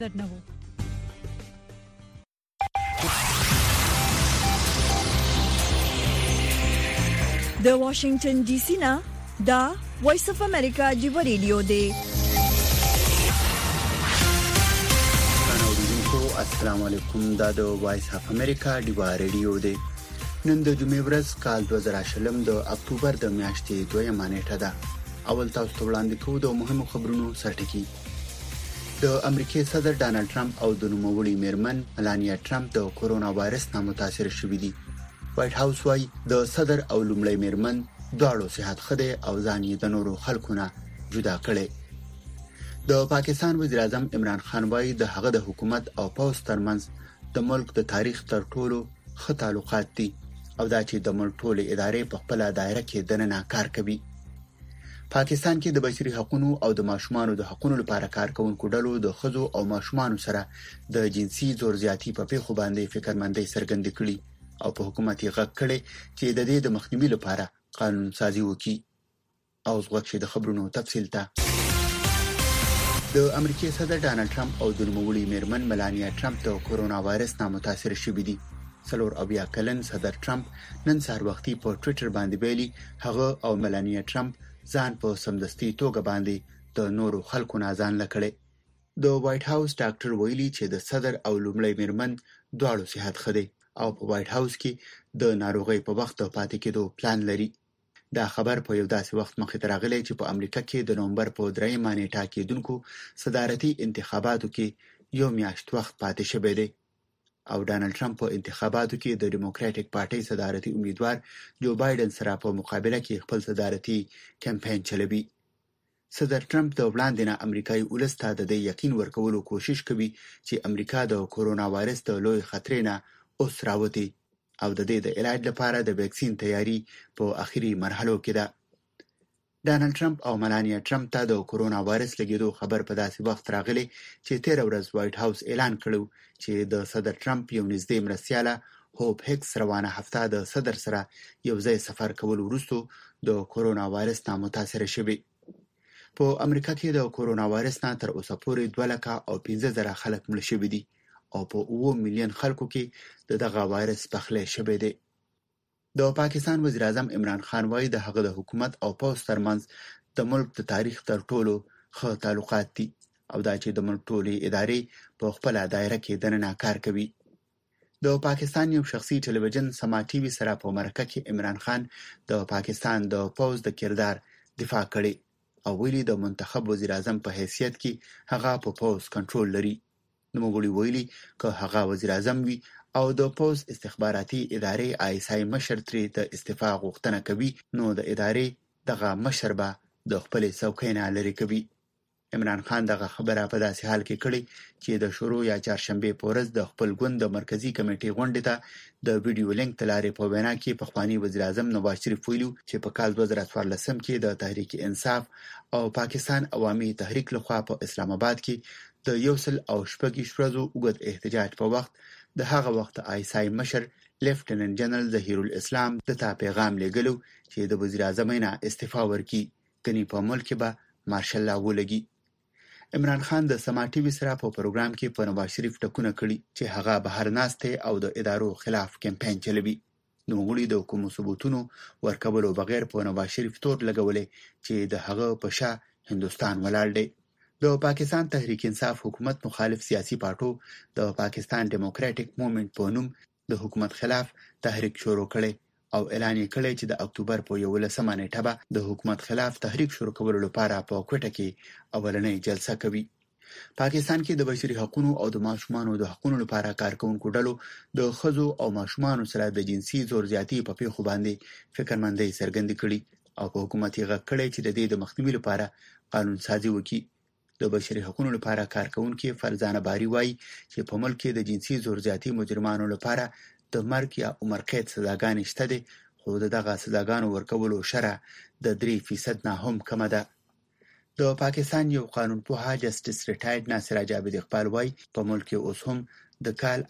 درنو د واشنگټن ډي سي نه دا وایس اف امریکا دی ریډیو دی. السلام علیکم، دا د وایس اف امریکا دی ریډیو دی. نن د جمعې ورځ کال 2020 د اکتوبر د میاشتې 2 نیټه ده. اول تاسو ته وړاندې کوو د مهمو خبرونو سرټکی. د امریکای صدر ډانلډ ټرمپ او د نوموړي میرمن ملانیا ټرمپ د کورونا وایرس نه متاثر شوي دي. وایټ هاوس وايي د صدر او لومړی میرمن دواړو صحت خده او ځان یې د نورو خلکو نه جدا کړي. د پاکستان وزیر اعظم عمران خان وايي د هغه د حکومت او پوز ترمنځ د ملک د تاریخ تر ټولو ښه تعلقات دي او دا چې د ملک ټولې ادارې په خپل دایره کې دننه کار کوي. پاکستان کې د بشري حقوقو او د ماشومانو د حقوقو لپاره کار کوونکو ډلو د خزو او ماشومانو سره د جنسي زور زیاتی په پیښو باندې فکرمندۍ څرګندې کړې او په حکومت یې غږ کړي چې د دې د مخنیوي لپاره قانون سازي وکړي. او زغښ د خبرونو تفصیل ته د امریکای صدر ډانلډ ټرمپ او د نوموړي میرمن ملانیا ټرمپ د کورونا وایرس نه متاثر شوي دي. څلور اویا کلن صدر ټرمپ نن سهار وختي په ټوئیټر باندې ویلي هغه او ملانیا ټرمپ ځان په سمدستي توګه باندې د نورو خلکو نه ځان لکړي. د وایټ هاوس ډاکټر ویلي چې د صدر او لومړی میرمن دواړو صحت خده او په وایټ هاوس کې د ناروغي په وخت پاتې کېدو پلان لري. دا خبر په یو داسې وخت مخې ته راغلی چې په امریکا کې د نومبر په 3 نیټه کېدونکو صدارتي انتخاباتو کې یو میاشت وخت پاتې شوی دی او ډانلډ ټرمپ په انتخاباتو کې د ډیموکراټک پارټي صدارتي امیدوار جو بایدن سره په مقابله کې خپل صدارتي کمپاین چلوي. صدر ټرمپ د وړاندې نه امریکایي ولس ته د یقین ورکولو کوشش کوي چې امریکا د کورونا وایرس د لوی خطر نه اوس راوتی او د دې د علاج لپاره د ویکسین تیاری په اخري مرحلو کې ده. ډانلډ ټرمپ او ملانیا ټرمپ ته د کورونا وایرس لګیدو خبر په داسې وخت راغلی چې 13 ورځ وایټ هاوس اعلان کړو چې د صدر ټرمپ یو نږدې مرستیاله هوپ هیکس روانه هفته د صدر سره یو ځای سفر کول وروسته د کورونا وایرس نه متاثر شوی. په امریکا کې د کورونا وایرس نه تر اوسه پورې 2,15,000 خلک مړ شوي دي او په 9 میلیون خلکو کې دغه وایرس پخلی شوی دی. د پاکستان وزیر اعظم عمران خان وايي د هغه د حکومت او پوز ترمنځ د ملک د تاریخ تر ټولو ښه تعلقات دي او دا چې د ملک ټولې ادارې په خپل دایره کې دننه کار کوي. د پاکستان یو شخصي ټلویزیون سما ټي وي سره په مرکه کې عمران خان د پاکستان د پوز د کردار دفاع کړي او ویلي د منتخب وزیر اعظم په حیثیت کې هغه په پوز کنټرول لري. نوموړي ویلي که هغه وزیر اعظم وي او د پوز استخباراتي ادارې آیسای مشر ترې د استعفا غوښتنه کوي نو د ادارې دغه مشر به د خپل څوکۍ نه لرې کوي. عمران خان دغه خبره په داسې حال کې کړې چې د شروع یا چهارشنبه په ورځ د خپل ګوند د مرکزی کمیټې غونډې ته د ویډیو لینک تلارې په وینا کې پخوانی وزیر اعظم نواز شریف ویلو چې په کال 2014 کې د تحریک انصاف او پاکستان عوامي تحریک لخوا په اسلام آباد کې د 114 ورځو اوږد احتجاج په وخت د هغه وخت آیسای مشر لیفټیننټ جنرال ظهیر الاسلام د تا پیغام لګلو چې د وزیر اعظم نه استعفا ورکړي کني په ملک به مارشل لا ولګي. عمران خان د سما ټي وي سره په پروګرام کې په نواز شریف ټکونه کړي چې هغه بهر ناسته او د ادارو خلاف کمپاین چلوي. نوموړي د کوم ثبوتونو ورکولو بغیر په نواز شریف تور لګولې چې د هغه په شا هندستان ولاړ دی. د پاکستان تحریک انصاف حکومت مخالف سیاسي پارټو د پاکستان ډیموکراټک موومېنټ په نوم د حکومت خلاف تحریک شروع کړي او اعلان یې کړی چې د اکتوبر په 11 نیټه به د حکومت خلاف تحریک شروع کولو لپاره په کوټه کې اولنۍ جلسه کوي. پاکستان کې د بشري حقوقو او د ماشومانو د حقوقو لپاره کار کوونکو ډلو د خزو او ماشومانو سره د جنسي زور زیاتی په پیښو باندې فکرمندۍ څرګندې کړي او په حکومت یې غږ کړی چې د دې د مخنیوي لپاره قانون سازي وکړي. د بشري حقوقو لپاره کار کوونکي فرزانه باری وايي چې په ملک کې د جنسي زور زیاتی مجرمانو لپاره د مرګ یا عمر قید سزاګانې شته دي خو دغه سزاګانو ورکولو شرح د 3% نه هم کم ده. د پاکستان یو قانونپوه جسټس ریټایرډ ناصر جاوید اقبال وايي په ملک کې اوس هم د کال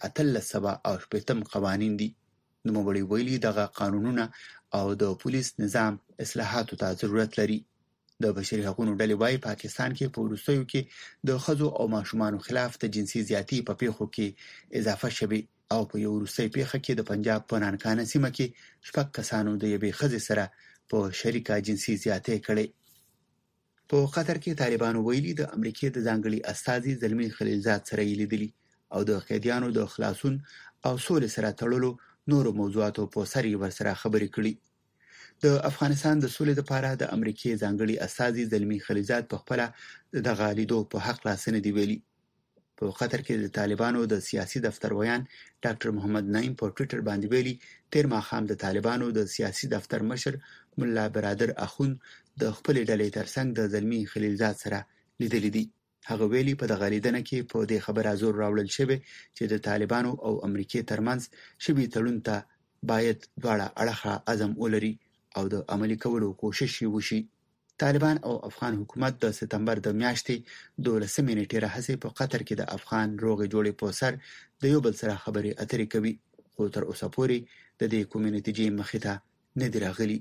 1380 قوانین دي. نوموړي ویلي دغه قانونونه او د پولیس نظام اصلاحاتو ته ضرورت لري. د بشري حقوقو ډلې وايي پاکستان کې په وروستیو کې د ښځو او ماشومانو خلاف د جنسي زیاتی په پیښو کې اضافه شوه او په یو وروستي پیښه کې د پنجاب په نانکانه سیمه کې 6 کسانو د یوې ښځې سره په شریکه جنسي زیاتی کړې. په قطر کې طالبانو ویلي د امریکای د ځانګړي استازي زلمی خلیلزاد سره لیدلي او د قیدیانو د خلاصون او سولې سره تړلو نورو موضوعاتو په سر یې ورسره خبرې کړې. د افغانستان د سولې لپاره د امریکای ځانګړي استازي زلمی خلیلزاد په خپل د غالیدو په حق لاسنه دی ویلي. په قطر کې د طالبانو د سیاسي دفتر ویان ډاکټر محمد نعیم په ټوئیټر باندې ویلي تیر ماښام د طالبانو د سیاسي دفتر مشر مولا برادر اخون د خپل ډلې ترڅنګ د زلمی خلیلزاد سره لیدلې دي. هغه ویلي په دغه لیدنه کې په دې خبره زور راوړل شوی چې د طالبانو او امریکای ترمنځ شوی تړون ته باید دواړه اړخه عزم ولري او د عملي کولو کوشش وشي. طالبان او افغان حکومت د سپتمبر د میاشتې 12 نیټې راهیسې په قطر کې د افغان روغې جوړې په سر د یو بل سره خبرې اترې کوي خو تر اوسه پورې د دې کومې نتیجې مخې ته نه دی راغلي.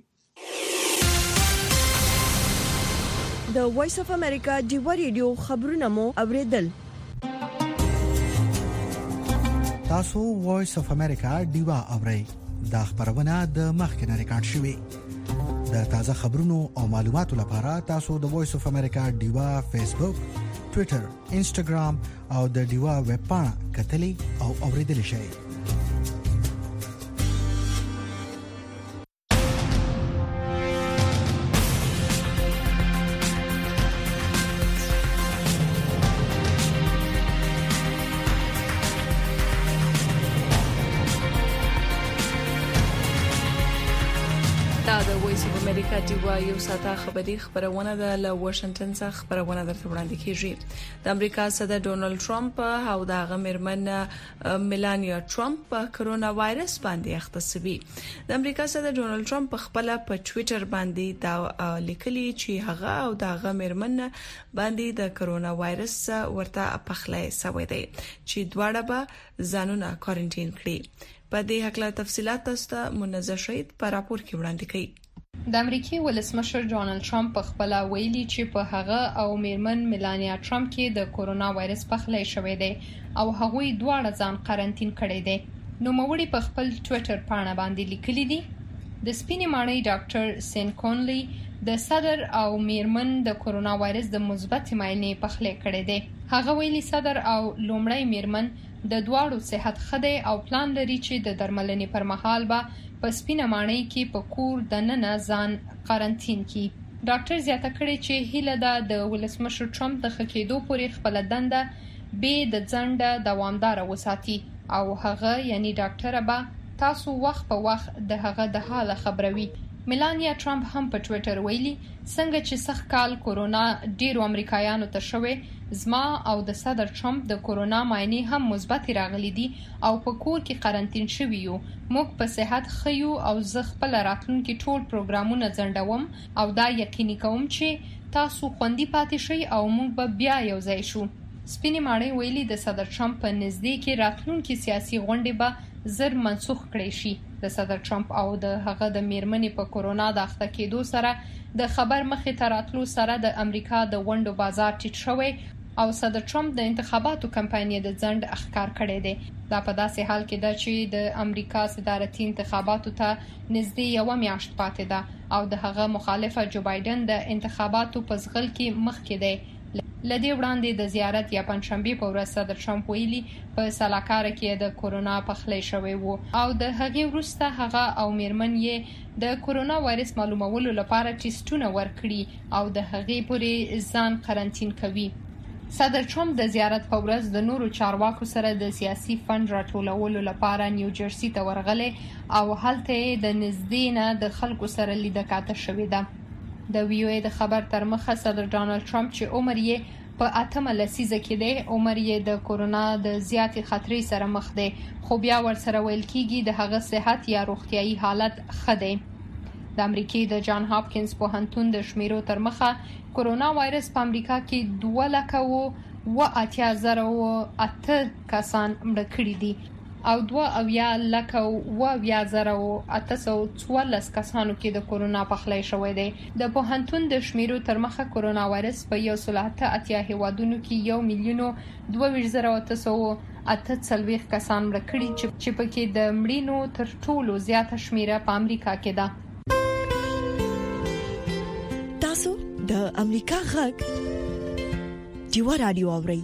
د وایس اف امریکا ډیوا ریډیو خبرونه مو اوریدل. تاسو وایس اف امریکا ډیوا اورئ. دا خبرونه د مخکنه ریکارډ شوې. د تازه خبرونو او معلوماتو لپاره تاسو د وایس اف امریکا ډیوا فیسبوک، ټوئیټر، انسټاګرام او د ډیوا ویب پاڼه کتلې او اوریدل شئ. امریکا ډیوا یو ساته خبرونه ده له واشنگټن څخه خبرونه درته وړاندې کیږي. د امریکا صدر ډونالد ټرمپ او د غمرمن میلانیا ټرمپ په کرونا وایرس باندې اخته شوی. د امریکا صدر ډونالد ټرمپ خپل په ټوئیټر باندې دا لیکلي چې هغه او د غمرمن باندې د کرونا وایرس ورته پخلای سوی دی چې دواړه به ځانونه کوارنټین کړي. په دې حق له تفصيلات تاسو ته منزه شهید په راپور کې وړاندې کړي. د امریکای ولسمشر ډونالد ټرمپ په خپل ویلي چې په هغه او میرمن میلانیا ټرمپ کې د کورونا وایرس پخلی شوی دی او هغوی دواړه ځان قرنټین کړي دي. نو موړي په خپل ټوئیټر پاڼه باندې لیکلي دي د سپینې ماڼۍ ډاکټر سین کونلی د صدر او میرمن د کورونا وایرس د مثبت معاینې پخلی کړي دي. هغه ویلي صدر او لومړی میرمن د دواړو صحت خدای او پلان لري چې د درملنې پر مهال به په سپینه ماڼۍ کې په کور د ننه ځان قرنټین کی. ډاکټر زیاته کړي چې هیله ده د ولسمشر ټرمپ د خکېدو پورې خپل دنده به د ځنډه دوامدار وساتي او هغه یعنی ډاکټر به تاسو وخت په وخت د هغه د حاله خبروي. میلانیا ټرمپ هم په ټوئیټر ویلي څنګه چې سخت کال کورونا ډیرو امریکایانو ته شوه زما او د صدر ټرمپ د کورونا معاینې هم مثبت راغلي دي او په کور کې قرنټین شوی یو. موږ په صحت خيو او زه خپل راتلونکي ټول پروګرامونه ځنډوم او دا یقیني کوم چې تاسو خوندي پاتې شئ او موږ به بیا یو ځای شو. سپینې ماڼۍ ویلي د صدر ټرمپ په نږدې کې راتلونکي سیاسي غونډې به زر منسوخ کړي شي. د صدر ټرمپ او د هغه د میرمنې په کورونا د اخته کېدو سره د خبر مخې ته راتلو سره د امریکا د غونډو بازار ټیټ شوی او صدر ټرمپ د انتخاباتو کمپاینې د ځنډ اخکار کړي دي. دا په داسې حال کې ده چې د امریکا صدارتي انتخاباتو ته نږدې یو میاشت پاتې ده او د هغه مخالفه جو بایدن د انتخاباتو په ځغل کې مخکې دی. لدې وړاندې د زیارت یا پنځشنبه په ورځ صدر ټرمپ ویلي په سلاکار کې د کورونا پخلی شوی وو او د هغې وروسته هغه او میرمن یې د کورونا وایرس معلومولو لپاره ټیسټونه ورکړي او د هغې پورې ځان قرنټین کوي. صدر ټرمپ د زیارت په ورځ د نورو چارواکو سره د سیاسي فند راټولولو لپاره نیو جرسي ته ورغلی او هلته د نږدې نه د خلکو سره لیدکاته شوې ده. د وی او ای د خبر تر مخه صدر ډونالد ټرمپ چې عمر یې په 8 لسیزه کې دی عمر یې د کورونا د زیاتې خطرې سره مخ دی خو بیا ورسره ویل کېږي د هغه صحت یا روغتيایي حالت ښه دی. د امریکای د جان هاپکینز پوهنتون د شمیرو تر مخه کورونا وایرس په امریکا کې 2,80,008 کسان مړه کړي دي. او 2,814 کسانو کې د کورونا پخلی شوې ده. د پوهنتون د شمیرو تر مخه کورونا وایرس په 188 هیوادونو کې 1,22,848 کسان مړ کړي چې پکې د مړینو تر ټولو زیاته شمیره په امریکا کې ده. تاسو د امریکا غږ ډیوا رادیو اورئ.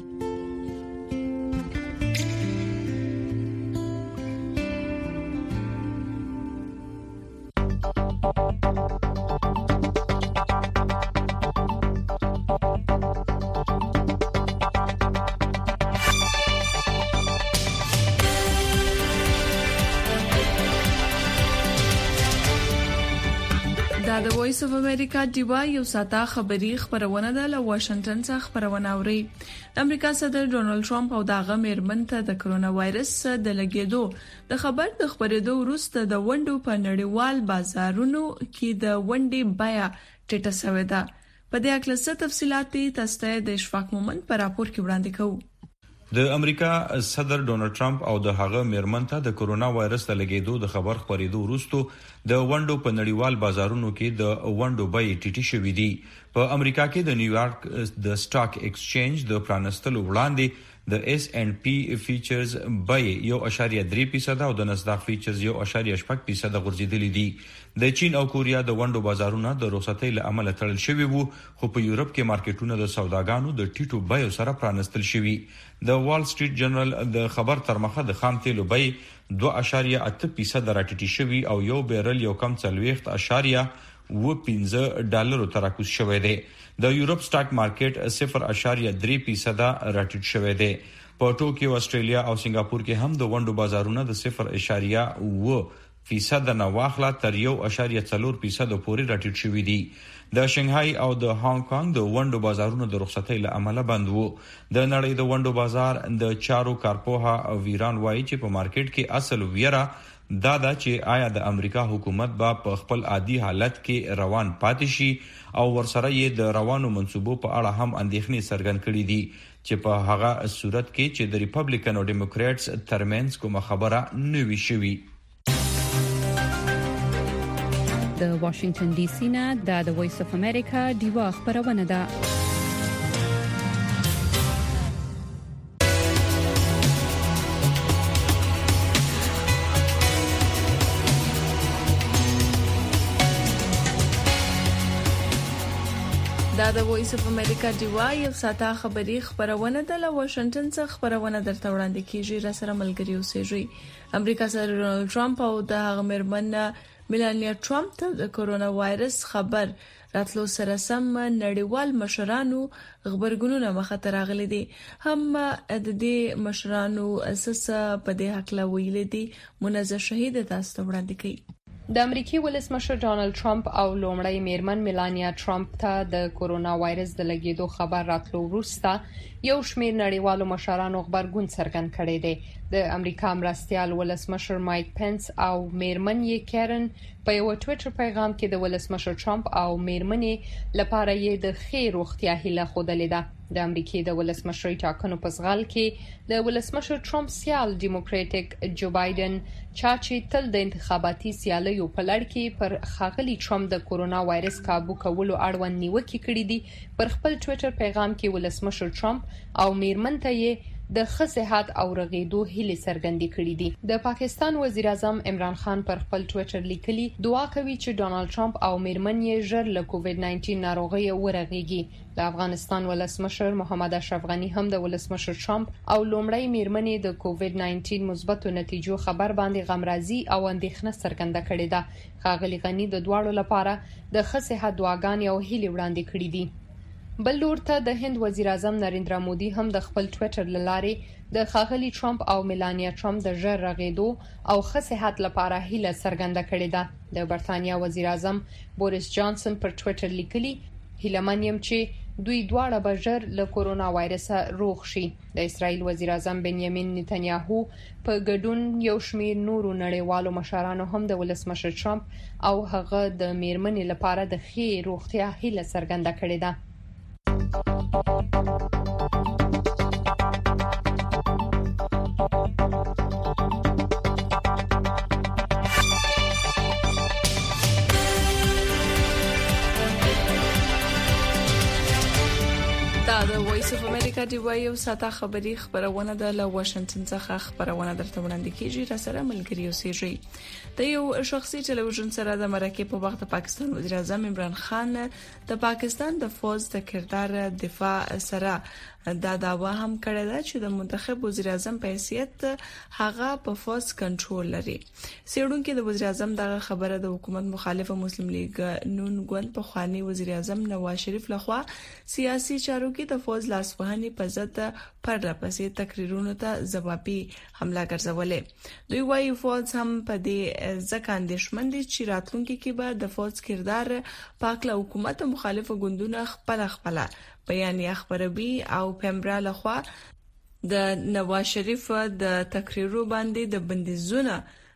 د وایس اف امریکا دیوا یو ساته خبری خبرونه ده له واشنگټن څخه خبرونه اوري. امریکا صدر ډونالد ټرمپ او دغه میرمن ته د کرونا وایرس د لګیدو د خبر د خبرېدو وروسته د ونډو په نړیوال بازارونو کې د ونډې بیه ټیټه شوې ده. په دې اړه څه تفصيلات تاسو ته د اشفاق مومن په راپور کې وړاندې کوو. د امریکا صدر ډونالد ټرمپ او د هغه میرمن ته د کرونا وایرس د لګیدو د خبر خبرېدو وروسته د ونډو په نړیوال بازارونو کې د ونډو بیې ټیټې شوې دي. په امریکا کې د نیویارک د سټاک ایکسچینج د پرانستلو وړاندې د S&P فیچرز بیې 1.3% او د نسداق فیچرز 1.8% غورځېدلې دي. د چین او کوریا د ونډو بازارونه د رخصتۍ له امله تړل شوي وو، خو په یورپ کې مارکیټونه د سوداګانو د ټیټو بیو سره پرانستل شوي. د وال سټریټ جرنل د خبر تر مخه د خام تیلو بیې 2.8% راټیټې شوي او یو بیرل یو کم 40.15 ډالرو ته راکوز شوی دی. د یورپ سټاک مارکیټ 0.3% راټیټ شوی دی. په ټوکیو، استرالیا او سنگاپور کې هم د ونډو بازارونه د 0.9% نه واخله تر 1.4% پورې راټیټ شوی دي. د شنغهای او د هانګ کانګ د ونډو بازارونو د رخصتۍ له امله بند وو. د نړۍ د ونډو بازار د چارو کارپوها ویران وایي چې په مارکیټ کې اصل ویره دا چې آیا د امریکا حکومت با په خپل عادي حالت کې روان پاتې شي او ورسره یې د روانو منصوبو په اړه هم اندېښنې څرګند کړې دي چې په هغه صورت کې چې د ریپبلیکن او ډیموکراتس ترمنځ کومه خبره نه وي شوې. د واشنگټن ډي سي نه د وایس اف امریکا دیوا خبرونه ده. دا د وایس اف امریکا دیوا یو ساته خبری خبرونه ده له واشنگټن څخه خبرونه درته وړاندې کیږي. را سره ملګری اوسېږي. امریکا صدر ډونالد ټرمپ او د هغه میرمن میلانیا ټرمپ ته د کرونا وایرس خبر راتلو سره سم نړیوال مشرانو خبرګونونه مخاطر راغلي دي. هم د دې مشرانو اساس په دې حق لا ویل دي. منزه شهید تاسو ته وړاندې کوي. د امریکای ولسمشر ډونالد ټرمپ او لومړی میرمن میلانیا ټرمپ ته د کرونا وایرس د لګیدو خبر راتلو وروسته یو شمېر نړیوالو مشرانو خبرګون څرګند کړی دی. د امریکا مرستيال ولسمشر مایک پنس او میرمن یې کیرن په یو ټوئیټر پیغام کې د ولسمشر ټرمپ او میرمنې لپاره یې د خیر روغتیا هیله خوده ده. د امریکای د ولسمشرۍ ټاکنو په ځغال کې د ولسمشر ټرمپ سیال ډیموکراټیک جو بایدن چې تل د انتخاباتي سیالیو په لړ کې پر ښاغلي ټرمپ د کرونا وایرس کابو کولو اړوند نیوکې کړې دي، پر خپل ټوئیټر پیغام کې ولسمشر ټرمپ او میرمن ته یې د صحت او رغیدو هیله څرګندې کړې دي. د پاکستان وزیر اعظم عمران خان پر خپل ټوئیټر لیکلي دعا کوي چې ډونالد ټرمپ او میرمن یې ژر له کووډ 19 ناروغي ورغیږي. د افغانستان ولسمشر محمد اشرف غنی هم د ولسمشر ټرمپ او لومړی میرمنې د کووډ 19 مثبتو نتیجو خبر باندې غمرازي او اندېښنه څرګنده کړې ده. ښاغلي غنی د دواړو لپاره د صحت دعاګانې او هیلې وړاندې کړې دي. بل لور ته د هند وزیر اعظم نریندرا مودي هم د خپل ټوئیټر لارې د ښاغلي ټرمپ او میلانیا ټرمپ د ژر رغیدو او صحت لپاره هیله څرګنده کړې ده. د برتانیا وزیر اعظم بوریس جانسن پر ټوئیټر لیکلي هیله‌من یم چې دوی دواړه به ژر له کرونا وایرس روغ شي. د اسرایل وزیر اعظم بنیامین نتنیاهو په ګډون یو شمېر نورو نړیوالو مشرانو هم د ولسمشر ټرمپ او هغه د میرمنې لپاره د ښې روغتیا هیله څرګنده کړې ده. امریکا دی وایو ساته خبری خبرونه د واشنگټن څخه خبرونه درته وړاندې کیږي را سره ملګری اوسېږي د یو شخصي ټلویزیون سره د مرکه په وخت پاکستان وزیر اعظم عمران خان د پاکستان د فوج د کردار دفاع سره دا داوا هم کړی دا چې د منتخب وزیر اعظم په حیثیت هغه په فوج کنټرول لري. سیډونکو د وزیر اعظم دغه خبره د حکومت مخالفه مسلم لیگ نون ګوند په خواني وزیر اعظم نواز شریف لخوا سیاسي چارو کې د فوج لاسوهنې په ضد پرلپسې تقریرونو ته ځوابي حمله ګرځولې. دوی وايي فوج هم په دې ځکه اندېښمن دي چې راتلونکي کې به د فوج کردار پاکله حکومت مخالفه ګوندونه خپل بیان خبروي او پیمبرا لخوا د نواز شریف د تقریرو باندې د بندیزونه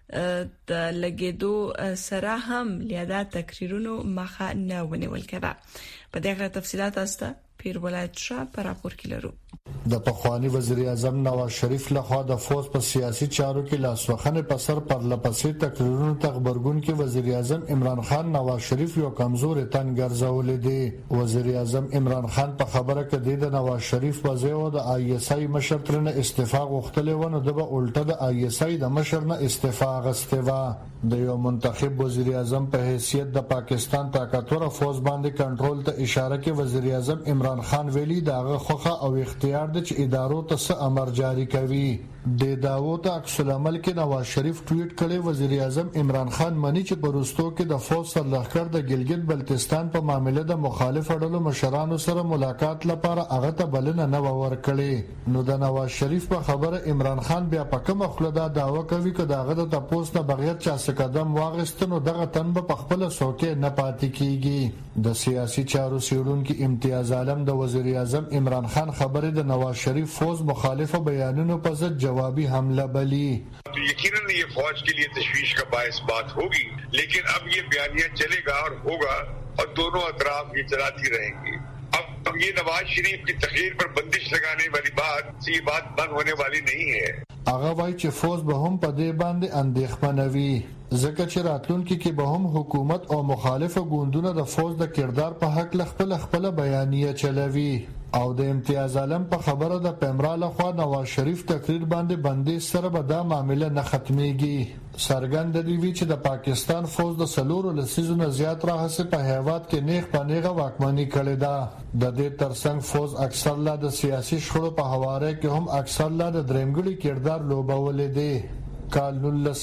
د لګیدو سره هم لیاده تقریرونو مخه نه ونیول کړه. په دغه تفصيلات استه پیر ولایت شاه پر راپور کې لرو. د پخوانی وزیر اعظم نواز شریف لخوا د فوج په سیاسي چارو کې لاسوخنه په سر پر لپسې تقریرونو ته خبرګون کې وزیر اعظم عمران خان نواز شریف یو کمزور تن ګرځولې دي. وزیر اعظم عمران خان په خبره کې د نواز شریف وزیر د آی اس آی مشر ترنه استعفا غوښتلې ونه د الټه د آی اس آی د مشر نه استعفا غوښتوا. د یو منتخب وزیر اعظم په حیثیت د پاکستان طاقتور فوج باندې کنټرول ته اشاره کې وزیر اعظم عمران خان ویلي داغه خوخه او اختیار د چې ادارو ته امر جاری کوي. د داوود عکس العمل کې نواز شریف ټویټ کړي وزیر اعظم عمران خان منی چې پروستو کې د فوج سرلښکر د ګلګت بلتستان په معاملې د مخالف اډلو مشرانو سره ملاقات لپاره هغه ته بلنه نه ورکړي. نو د نواز شریف په خبره عمران خان بیا په کومه خلدا داوا کوي چې داغه د تاسو نه بغیر چا څه قدم واغستنو دغه تن په خپل سوکه نه پاتې کیږي. د سیاسي چارو سیړونکو امتیاز عالم د وزیر اعظم عمران خان خبره د نواز شریف فوج مخالف بیانونو په ضد जवाबी हमला बली. तो यकीनन ये फौज के लिए तशवीश का बायस बात होगी, लेकिन अब ये बयानिया चलेगा और होगा और दोनों अतराफ ये चलाती रहेंगी. अब ये नवाज शरीफ की तकरीर पर बंदिश लगाने वाली बात से ये बात बंद होने वाली नहीं है. هغه وایي چې فوج به هم په دې باندې اندېښمن وي ځکه چې راتلونکي کې به هم حکومت او مخالفه ګوندونه د فوج د کردار په حق خپل بیانیه چلوي. او د امتیاز عالم په خبره د پیمرا لخوا نواز شریف تقریر باندې بندیز سره به دا معاملې نه ختميږي. سرګند دی وی چې د پاکستان فوج د سلورو لسیزونو زیات راهسه په هیواد کې نیغ پنیغه واکمنی کړې ده. د دې ترڅنګ فوج اکثر لا د سیاسي شخړو په حواله کې هم اکثر لا د درېمګړي کردار لوبولې دي. کال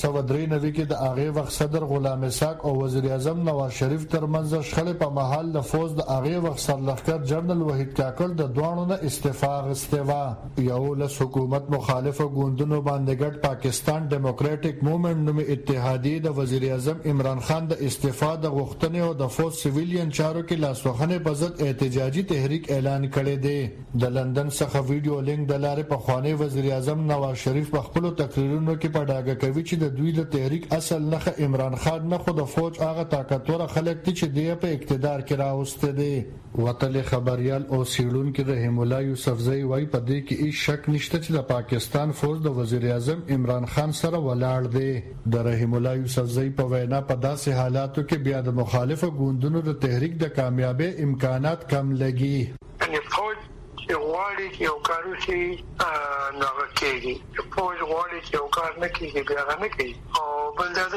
1993 کې د هغه وخت صدر غلام اسحاق او وزیر اعظم نواز شریف ترمنځ شخړې په محل د فوج د هغه وخت سرلښکر جنرال وحید کاکړ د دوانو نه استعفا غوښتوا. یو له حکومت مخالفه ګوندونو باندې ګډ پاکستان ډیموکراټک موومېنټ نوم اتحادیه د وزیر اعظم عمران خان د استعفا د غوښتنې او د فوج سیویلین چارو کې لاسوهنې په ضد احتجاجي تحریک اعلان کړی دی. د لندن څخه ویډیو لینک د لارې په خوانی وزیر اعظم نواز شریف په خپل تقریرونو کې په کوي چې د دوی د تحریک اصل نه عمران خان نه خو د فوج هغه طاقتور خلک دي چې د په اقتدار کې راوسته دي. وطن خبريال او سیړون کې رحم الله یوسفزئی وای په دې کې هیڅ شک نشته چې د پاکستان فوج د وزیر اعظم عمران خان سره ولاړ دی. د رحم الله یوسفزئی په وینا په داسې حالاتو کې بیا د مخالفه ګوندونو د تحریک د کامیابی امکانات کم لګي. غواړي چې یو کارو شي نه کېږي فوج غواړي چې یو کار نه کېږي بیا نه کوي. او بل دا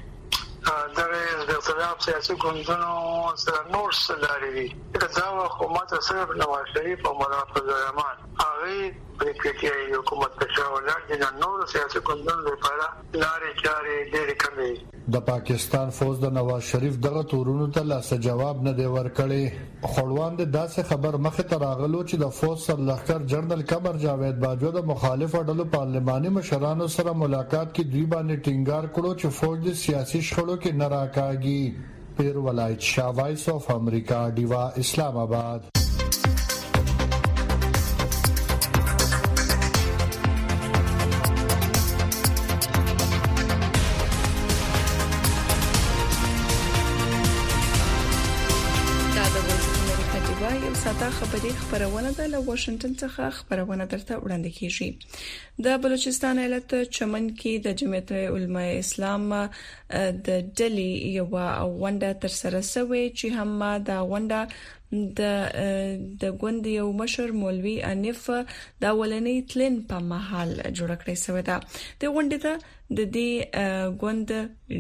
چې د خلاف سیاسي ګوندونو سره نور سلاري دي دا حکومت صرف نواز شریف او مولانا فضل الرحمن هغه پریکړې حکومت ته شاولات دي نور سیاسي ګوندونو لپاره لارې چارې ډېرې کمې. د پاکستان فوج د نواز شریف دغه تورونو ته لاس جواب نه دی ورکړی. خړوان د داسې خبر مخه ته راغلو چې د فوج سرلښکر جنرال قمر جاوید باجوه د مخالف اډلو پارلماني مشرانو سره ملاقات کې دوی باندې ټینګار کړو چې فوج د سیاسي شخړو کې نه راکاږي. پیر ولایت شاه وایس اف امریکا دیوا اسلام آباد. ساته خبری خبرونه د واشنگټن څخه خبرونه درته وړاندې کیږي. د بلوچستان ایالت چمن کې د جمعیت علماء اسلام د ډلې یو ونده تر سره شوې چې هم دا ونده د ګوند یو مشر مولوي انیف دا ولنې تلین په محل جوړ کړی شوی دا د غونډې ته د دې ګوند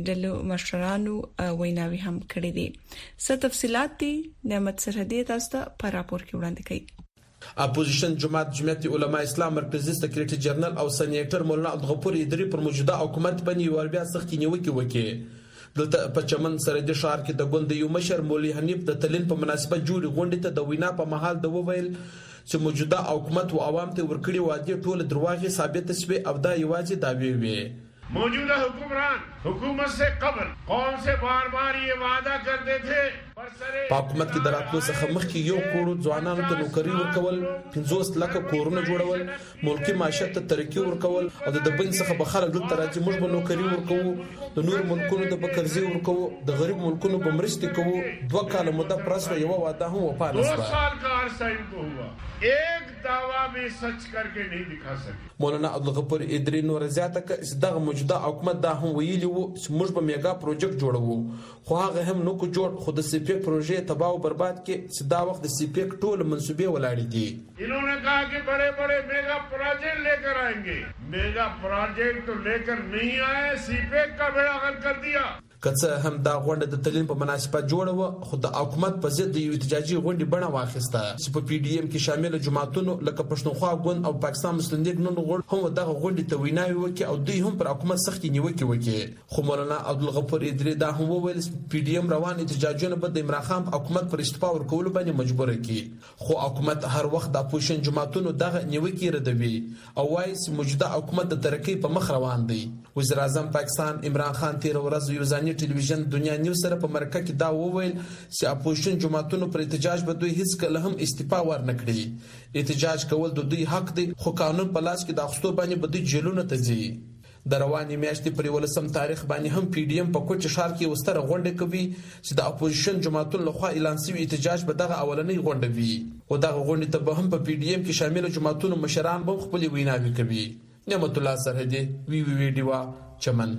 د مشرانو ویناوي هم کړې دي. څه تفصيلات دي نعمت سرحدي تاسو ته په راپور کې وړاندې کړي. اپوزیشن جماعت علماء اسلام مرکزی سکریټری جنرال او سېنیټر مولانا عبدالغفور ادری پر موجوده حکومت باندې وربیا سخت نیوکه وکړي. دلته په چمن سرحدي ښار کې د ګوند یو مشر مولوي حنیف د تلین په مناسبت جوړ غونډې ته د وینا په محل د وویل چې موجوده حکومت او عوام ته ورکړي وعده ټول دروغ ثابت شوي او دا یوازې دعوی وي. موجودہ حکمران حکومت سے قبل قوم سے بار بار یہ وعدہ کرتے تھے. په حکومت کې دراتلو څخه مخکې یو کروڑ ځوانانو ته نوکری ورکول، 50 لک کورونه جوړول، ملکی معیشت ته ترقی ورکول او د بین څخه بخاله د تراجم موږ به نوکری ورکوو، د نور ملکونو د بکرزي ورکوو، د غریب ملکونو په مرستې کوو. 2 کال مده پرسته یو وعده هم وپاله. 2 سال کا عرصہ ان کو ہوا، ایک دعوی بھی سچ کر کے نہیں دکھا سکے. مولانا عبدالغفور ادری نور زیاته ک دغه موجوده حکومت دا هم ویلی وو چې موږ به میگا پروجیکټ جوړو، خو هغه هم نو کو جوړ. خود سی پی پروژه تباہ و برباد کې چې دا وخت د سی پی ټول منسوبې ولاړې دي. انہوں نے کہا کہ بڑے بڑے میگا پروجیکٹ لے کر آئیں گے. میگا پروجیکٹ تو لے کر نہیں آئے، سی پی کا بیڑا غرق کر دیا. کڅه هم دا غونډه د تلین په مناسبت جوړه و، خو د حکومت په ضد یو احتجاجي غونډه بڼه واخیسته چې په پی ډی ایم کې شامل جماعتونو لکه پښتونخوا ګوند او پاکستان مسلم لیگ نن غوړ هم دغه غونډه ته ویناوي وکي او دوی هم پر حکومت سخت نیوکه وکي. خو مولانا عبدالغفور ادری دا هم وویل پی ډی ایم روان احتجاجونه به د عمران خان حکومت پر استعفا ورکول باندې مجبور کړي. خو حکومت هر وخت د اپوزیشن جماعتونو دغه نیوکه ردوي او وايي چې موجوده حکومت د ترقی په مخ روان دی. وزیر اعظم پاکستان عمران خان تیر ورځ یو ځاني ټلویزیون دنیا نیوز سره په مرکه کې دا وویل چې اپوزیشن جماعتونو پر احتجاج به دوی هیڅ کله هم استعفا ورنکړي. احتجاج کول د دوی حق دی، خو قانون په لاس کې د اخستو باندې به دوی جیلونه ته ځي. د رواني میاشتې پر 18 تاریخ باندې هم پی ډی ایم په کوچ ښار کې وستره غونډه کوي چې د اپوزیشن جماعتونو لخوا اعلان شوی احتجاج به دغه اولنۍ غونډه وي او دغه غونډه ته به هم په پی ډی ایم کې شامل جماعتونو مشران به خپل ویناوي کوي. نعمت الله سرحدي وی وی وی ډیوا چمن.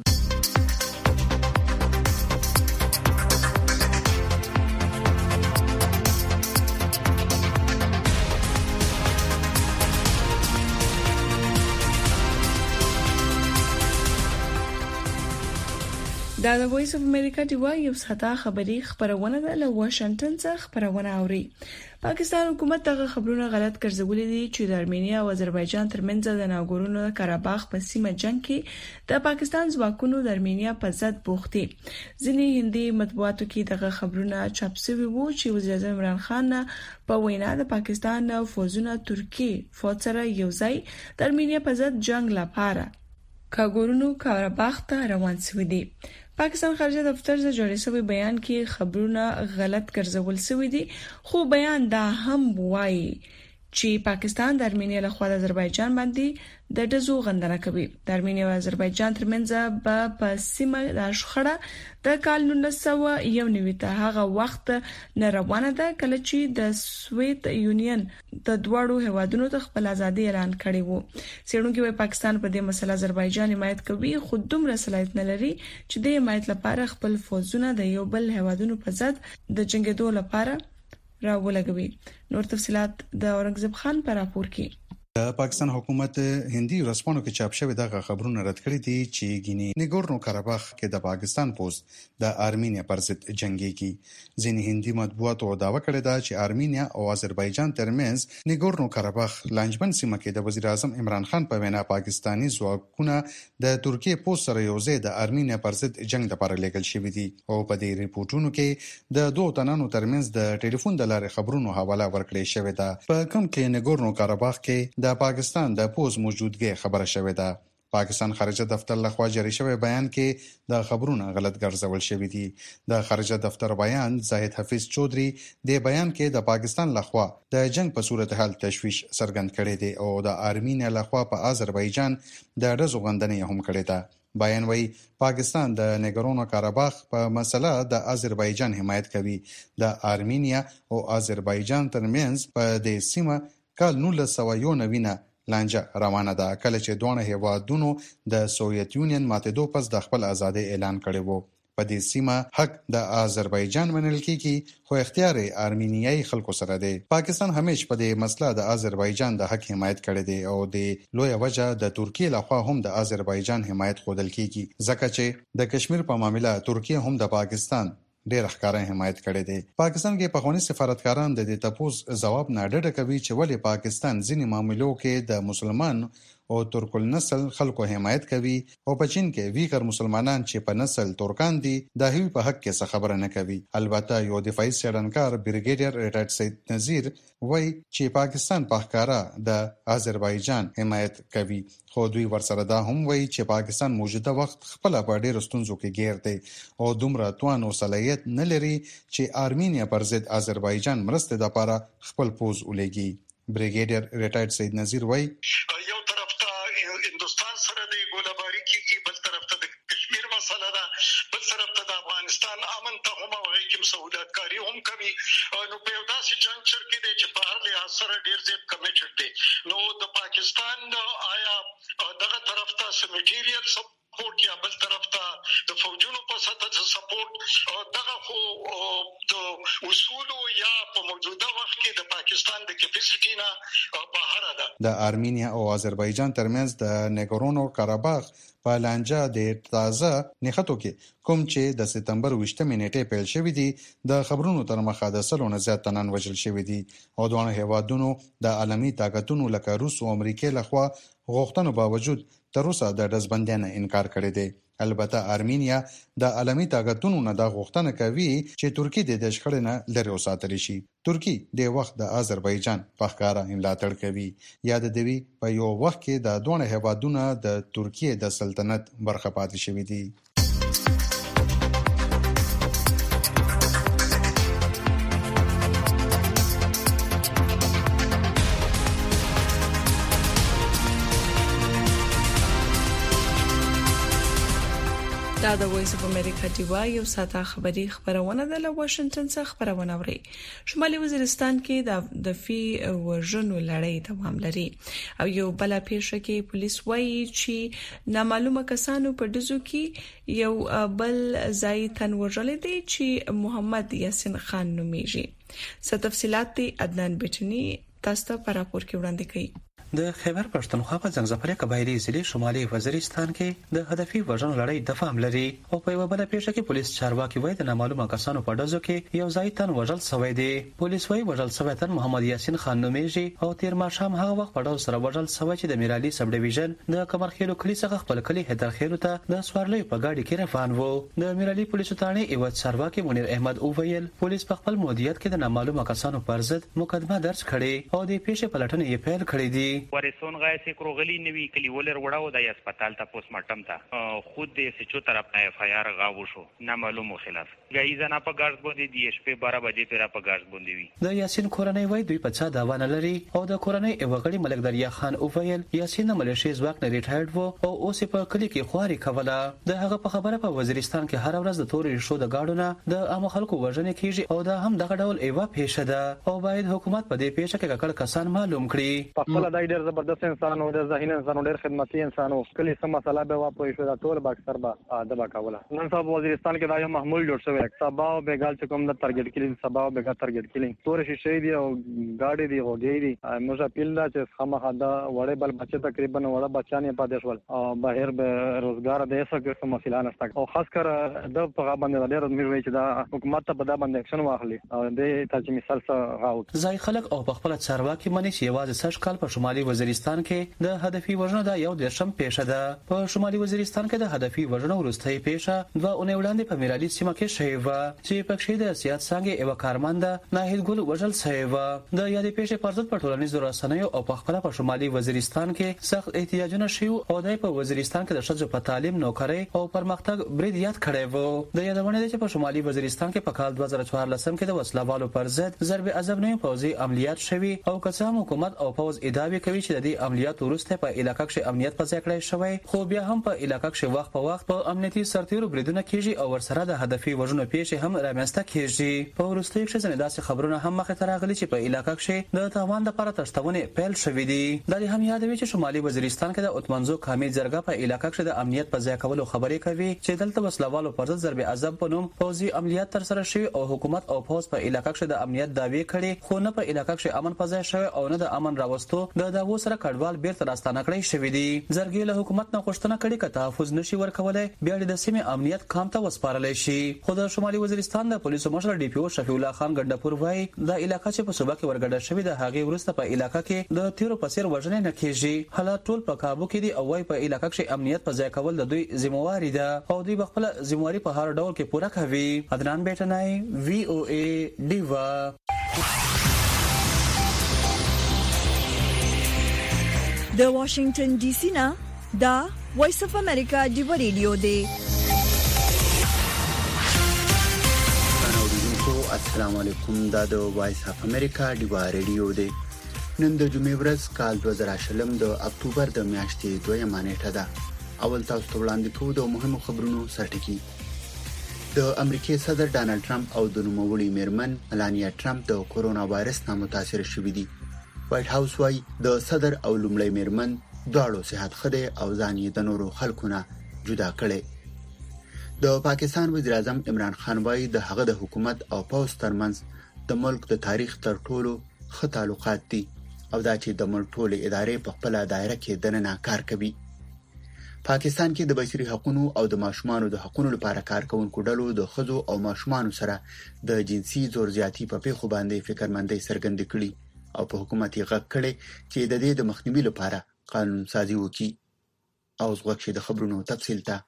دا د وایس اف امریکا دیوا یو ساده خبري خبرونه ده له واشنگټن څخه خبرونه اوري. پاکستان حکومت دغه خبرونه غلط ګرځولي دي چې د ارمینیا او آذربایجان ترمنځ د ناګورنو کاراباخ په سیمه جنگ کې د پاکستان ځواکونو د ارمینیا په ضد بوختي. ځینې هندي مطبوعاتو کې دغه خبرونه چاپ شوي وو چې وزیر اعظم عمران خان په وینا د پاکستان فوجونه ترکی فوج سره یو ځای د ارمینیا په ضد جنگ لپاره کاګورنو کاراباخ ته روان شوي دي. پاکستان خارجه دفتر څخه جوړ شوی بیان کې خبرونه غلط ګرځول شوی دي، خو بیان دا هم وایي چې پاکستان د ارمینیا له خوا د آذربایجان باندې د دزو غندنه کوي. د ارمینیا او آذربایجان ترمنځ په سیمه د شخړه د کال 1991 ته هغه وخت نه روانه ده کله چې د سوویت یونین د دوړو هوادونو ته خپل ازادي اعلان کړی وو. څېړونکو وايي پاکستان په دې مسله آذربایجان حمایت کوي، خو دومره صلاحیت نه لري چې د حمایت لپاره خپل فوجونه د یو بل هوادونو په ضد د جنگیدو لپاره راولګوي. نور تفصيلات د اورنګزیب خان پر راپور کې. د پاکستان حکومت هندي ورځپاڼو کې چاپ شوی دغه خبرونه رد کړي دي چې ګینی نګورنو کاراباخ کې د پاکستان پوز د ارمینیا پر ضد جنگيږي. ځینې هندي مطبوعاتو داوا کړې ده چې ارمینیا او آذربایجان ترمنځ نګورنو کاراباخ لانجمن سیمه کې د وزیر اعظم عمران خان په وینا پاکستانی ځواکونه د ترکیه پوز سره یوځای د ارمینیا پر ضد جنگ لپاره لګل شوی دي او په دې ریپورتونو کې د دوه تنانو ترمنځ د ټلیفون د لارې خبرونو حواله ورکړې شوې ده. په کوم کې نګورنو کاراباخ کې د پاکستان د پوز موجودګي خبره شوې ده. پاکستان خارجه دفتر لخوا جاری شوی بیان کې د خبرونو غلط ګرځول شوی دي. د خارجه دفتر بیان زاهد حفیظ چودري د بیان کې د پاکستان لخوا د جنگ په صورتحال تشویش څرګند کړی دی او د ارمینیا لخوا په آذربایجان د رزو غندنې هم کړی ده. بیان وی پاکستان د نګورنو کاراباخ په مسله د آذربایجان حمایت کوي. د ارمینیا او آذربایجان ترمنځ په دې سیمه کال 1990 لانجه روانه ده کله چې دوه هیوادونو د سوویت یونین ماتېدو پس د خپل ازادي اعلان کړی وو. په دې سیمه حق د آذربایجان منل کیږي خو اختیار ارمینیایي خلکو سره دی. پاکستان همیش په دې مسله د آذربایجان د حق حمایت کړی دی او د لوی وجه د ترکیه لخوا هم د آذربایجان حمایت خودل کیږي ځکه چې د کشمیر په معاملې ترکیه هم د پاکستان ډېر ښکارا حمایت کړی دی. پاکستان کې پخوانی سفارتکاران د دې تپوس جواب نه ډډه کوي چې ولې پاکستان ځینې معاملو کې د مسلمان او ترکل نسل خلکو حمایت کوي او په چین کې ویګر مسلمانان چې په نسل ترکان دي د هغوی په حق کې خبره نه کوي. البته یو دفاعي څېړنکار بریګیډیر ریټایرډ سید نذیر وایي چې پاکستان په ښکارا د آذربایجان حمایت کوي خو دوی ورسره دا هم وایي چې پاکستان موجوده وخت خپل په ډېرو ستونزو کې ګیر دی او دومره توان او صلاحیت نه لري چې ارمینیا پر ضد آذربایجان مرسته لپاره خپل پوز ولګي. بریګیډیر ریټایرډ سید نذیر وایي یو طرف ته هندستان سره د ګولباري کیږي، بل طرف ته د کشمیر مسله ده، بل طرف ته د افغانستان امن ته هم او کوم سہولتکاری هم کوي. نو په یو داسې جنګچر کې دی چې په هر لحاظ سره ډیر زیات کمیټډ دی. نو د پاکستان آیا دغه طرف ته سمټیریل سپورټ یا بل طرف ته د فوجونو په سطح سپورټ دغه خو د اصول یا په موجوده وخت کې د پاکستان د کیپاسټي نه بهر ده. د ارمینیا او آذربایجان ترمنځ د نګورنو کاراباغ په لانجه د تازه نښتو کې کوم چې د سپتمبر 28 نیټه پیل شوې دي د خبرونو تر مخه د سلو نه زیات تنان وژل شوې دي او دوه هیوادونو د عالمي طاقتونو لکه روس او امریکا لخوا غوښتنو باوجود تر اوسه د دزبندیانه انکار کړی دی. البته ارمینیا د عالمي طاقتونو نه د غوښتنه کوي چې ترکی د شخړې نه لري وساتل شي. ترکی د وخت د آذربایجان په ښکارا ملاتړ کوي. یاد دی په یو وخت کې د دوه هیوادونو د ترکیه د سلطنت برخه پاتې شوې دي. دا د وایس اف امریکا دیوا یو ساته خبری خبرونه ده له واشنگټن څخه خبرونه اوري. شمالي وزیرستان کې د فی ورژنو لړۍ دوام لري او یو بل پیښه کې پولیس وایي چې نامعلومه کسانو په دزو کې یو بل ځای تن وژل دي چې محمد یاسین خان نومیږي. څه تفصيلات دي عدنان بچنی تاسو ته په راپور کې وړاندې کړي. د خیبر پښتونخوا په زنګزپره قبایلی ضلع شمالي وزیرستان کې د هدفي وژنو لړۍ دفام لري او په یو بل پیښه کې پولیس چارواکي وایي د نامعلومه کسانو په ډزو کې یو ځای تن وژل شوی دی. پولیس وایي وژل شوی تن محمد یاسین خان نومیږي او تیر ماښام هغه وخت په ډول سره وژل شوی چې د میرالي سب ډیویژن د کمرخیلو کلی څخه خپل کلی هدرخیلو ته د سوارلۍ په گاډي کې روان وو. د میرالي پولیسو ثانې یو چارواکي منیر احمد اوویل پولیس په خپل مدیریت کې د نامعلومه کسانو پر ضد مقدمه درج کړي او د پیښې پلټنې یې پیل کړې دي. ورسون غایسه کروغلی نوی کلیولر وړاو د هسپتال ته پوسټ مارټم ته خود د سچو طرف نه اف آی آر غاو شو نامعلوم خلاف غایزه نه په ګارد باندې دی شپه 12 بجې پیرا په ګارد باندې وی. د یاسین کورنۍ وای دوی په څا داوانه لري او د کورنۍ وګړي ملک دریا خان اوویل یاسین ملیشي ځواک نه ریټایرډ وو او اوس په کلی کې خواري کوله. د هغه په خبره په وزیرستان کې هر ورځ د تورې شو د گاډونه د عام خلکو وژنې کیږي او دا هم دغه ډول ایوا پیښه ده او باید حکومت په دې پیښه کې ککړ کسان معلوم کړي. په خپل دای ډېر زبردست انسان او د ذهین انسان ډېر خدمتي انسان او کلی سم مسله به واپوي شو دا ټول باکسر به ادب کاوله. نن صاحب وزیرستان کې دا یو محمول جوړ شوی سبا او بیګال چې کوم د ټارګټ کلین سبا او بیګا ټارګټ کلین تور شي دی او گاډي دی هوګي دی موږ اپیل دا چې خامخا دا وړې بل بچي تقریبا وړه بچانې پاتې شول او بهر به روزګار د هیڅ قسم مسله نشته او خاص کر د په باندې ډېر مې وایي چې دا حکومت ته په دا باندې اکشن واخلي او د تاسو مثال سره راو ځای خلک او په خپل چارواکي منی چې یوازې سش کال په شمالي وزیرستان کې د هدفي وژنو دا یو درشم پیښه ده. په شمالي وزیرستان کې د هدفي وژنو وروستۍ پیښه دوه اونۍ وړاندې په میرالي سیمه کې شوې و چې پکې د سیاست څنګه یو کارمند ناهید ګل وژل شوی و. د یادې پیښې پر ضد په ټولنیزو رسنیو او په خپل په شمالي وزیرستان کې سخت احتجاجونه شوي او د په وزیرستان کې د ښځو په تعلیم نوکرۍ او پرمختګ برید یاد کړی و. د یادونه ده چې په شمالي وزیرستان کې په کال 2014 کې د وسلوالو پر ضد ضرب عذاب نه پوځي عملیات شوي او قسم حکومت او پوز ادعای کوي چې د دې عملیاتو وروسته په علاقې کې امنیت په ځای کړی شوی، خو بیا هم په علاقې کې وخت په وخت په امنیتي سرتیرو بریدونه کیږي او ورسره د هدفي وژنو پیښې هم رامنځته کیږي. په وروستیو کې ځینې داسې خبرونه هم مخې ته راغلي چې په علاقې کې د تاوان لپاره تښتونې پیل شوې دي. دا هم یادوي چې شمالي وزیرستان کې د اتمنزو قومي جرګه په علاقې کې د امنیت په ځای کولو خبرې کوي چې دلته وسلوالو پر ضد ضرب عذاب په نوم پوځي عملیات تر سره شوي او حکومت او پوځ په علاقې کې د امنیت دعوی کړي، خو نه په علاقې کې امن په ځای شوی او نه د امن راوستو د داوو سره کډوال بیرته راستانه کړی شوی دي. جرګې له حکومت نه غوښتنه کړې چې تحفظ نشي ورکولای بیا د سیمې امنیت کام ته وسپارل شي. خو د شمالي وزیرستان د پولیسو مشر ډي پی او شفیع الله خان ګندپور وایي د علاقې چې په صوبه کې ورګډه شوی د هغې وروسته په علاقې کې د تیرو پسیر وژنې نه کیږي. حالات ټول په کابو کې دي او وايي په علاقې کې امنیت په ځای کول د دوی ذمہواری ده او دوی خپل ذمہواری په هر ډول کې پوره کوي. عدنان بیٹنای وی او ای ډیوا. د واشنگټن ډي سي نه دا وایس اف امریکا ډیوا ریډیو دی. السلام علیکم. دا د وایس اف امریکا ډیوا ریډیو دی. نن د جمعې ورځ کال 2020 د اکتوبر د میاشتې 2 نیټه ده. اول تاسو ته وړاندې کوو د مهمو خبرونو سرټکی. د امریکای صدر ډانلډ ټرمپ او د نوموړي میرمن ملانیا ټرمپ د کورونا وایرس نه متاثر شوي دي. وایټ هاوس وايي د صدر او لومړی میرمن دواړو صحت ښه دی او ځان یې د نورو خلکو نه جدا کړي. د پاکستان وزیر اعظم عمران خان وايي د هغه د حکومت او پوځ ترمنځ د ملک د تاریخ تر ټولو ښه تعلقات دي او دا چې د ملک ټولې ادارې په خپل دایره کې دننه کار کوي. پاکستان کې د بشري حقوقو او د ماشومانو د حقوقو لپاره کار کوونکو ډلو د خزو او ماشومانو سره د جنسي زور زیاتی په پیښو باندې فکرمندۍ څرګندې کړي او په حکومت یې غږ کړي چې د دې د مخنیوي لپاره قانون سازي وکړي. او زغوښه د خبرونو تفصیل ته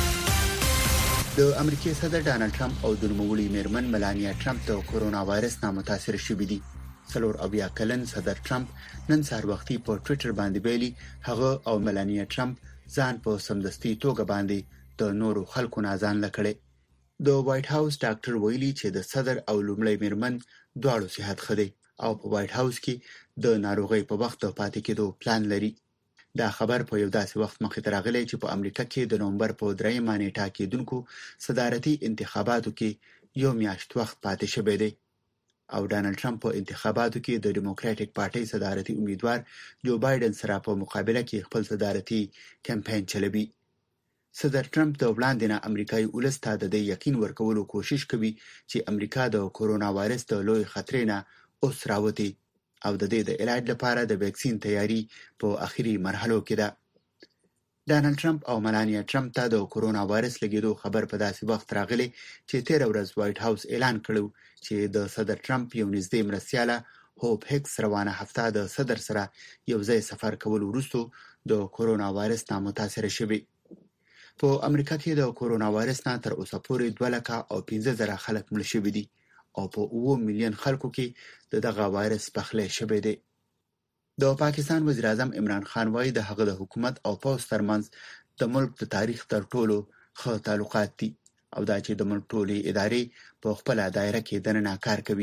د امریکای صدر ډانلډ ټرمپ او د نوموړي میرمن ملانیا ټرمپ د کورونا وایرس نه متاثر شوي دي. 40 کلن صدر ټرمپ نن سهار وختي په ټوئیټر باندې ویلي هغه او ملانیا ټرمپ ځان په سمدستي توګه باندې د نورو خلکو نه ځان لکړي. د وایټ هاوس ډاکټر ویلي چې د صدر او لومړی میرمن دواړو صحت ښه دی او په وایټ هاوس کې د ناروغۍ په وخت پاتې کېدو پلان لري. دا خبر په یو داسې وخت مخې ته راغلی چې په امریکا کې د نومبر په 3 نیټه کېدونکو صدارتي انتخاباتو کې یو میاشت وخت پاتې شوی دی او ډانلډ ټرمپ په انتخاباتو کې د ډیموکراټک پارټۍ صدارتي امیدوار جو بایدن سره په مقابله کې خپل صدارتي کمپاین چلوي. صدر ټرمپ د وړاندې نه امریکایي ولس ته د یقین ورکولو کوشش کوي چې امریکا د کورونا وایرس د لوی خطر نه اوس راوتی او د دې د علاج لپاره د ویکسین تیاری په اخري مرحلو کې ده. ډانلډ ټرمپ او ملانیا ټرمپ ته د کورونا وایرس لګیدو خبر په داسې وخت راغلی چې 13 ورځ وایټ هاوس اعلان کړو چې د صدر ټرمپ یو نږدې مرستیاله هوپ هیکس روانه هفته د صدر سره یو ځای سفر کول وروسته د کورونا وایرس نه متاثر شوی. په امریکا کې د کورونا وایرس نه تر اوسه پورې 2,15,000 خلک مړ شوي دي او په 1 میلیون خلکو کې دغه وایرس پخلی شوی دی. د پاکستان وزیر اعظم عمران خان وايي د هغه د حکومت او پوځ ترمنځ د ملک د تاریخ تر ټولو ښه تعلقات دي او دا چې د ملک ټولې ادارې په خپل دایره کې دننه کار کوي.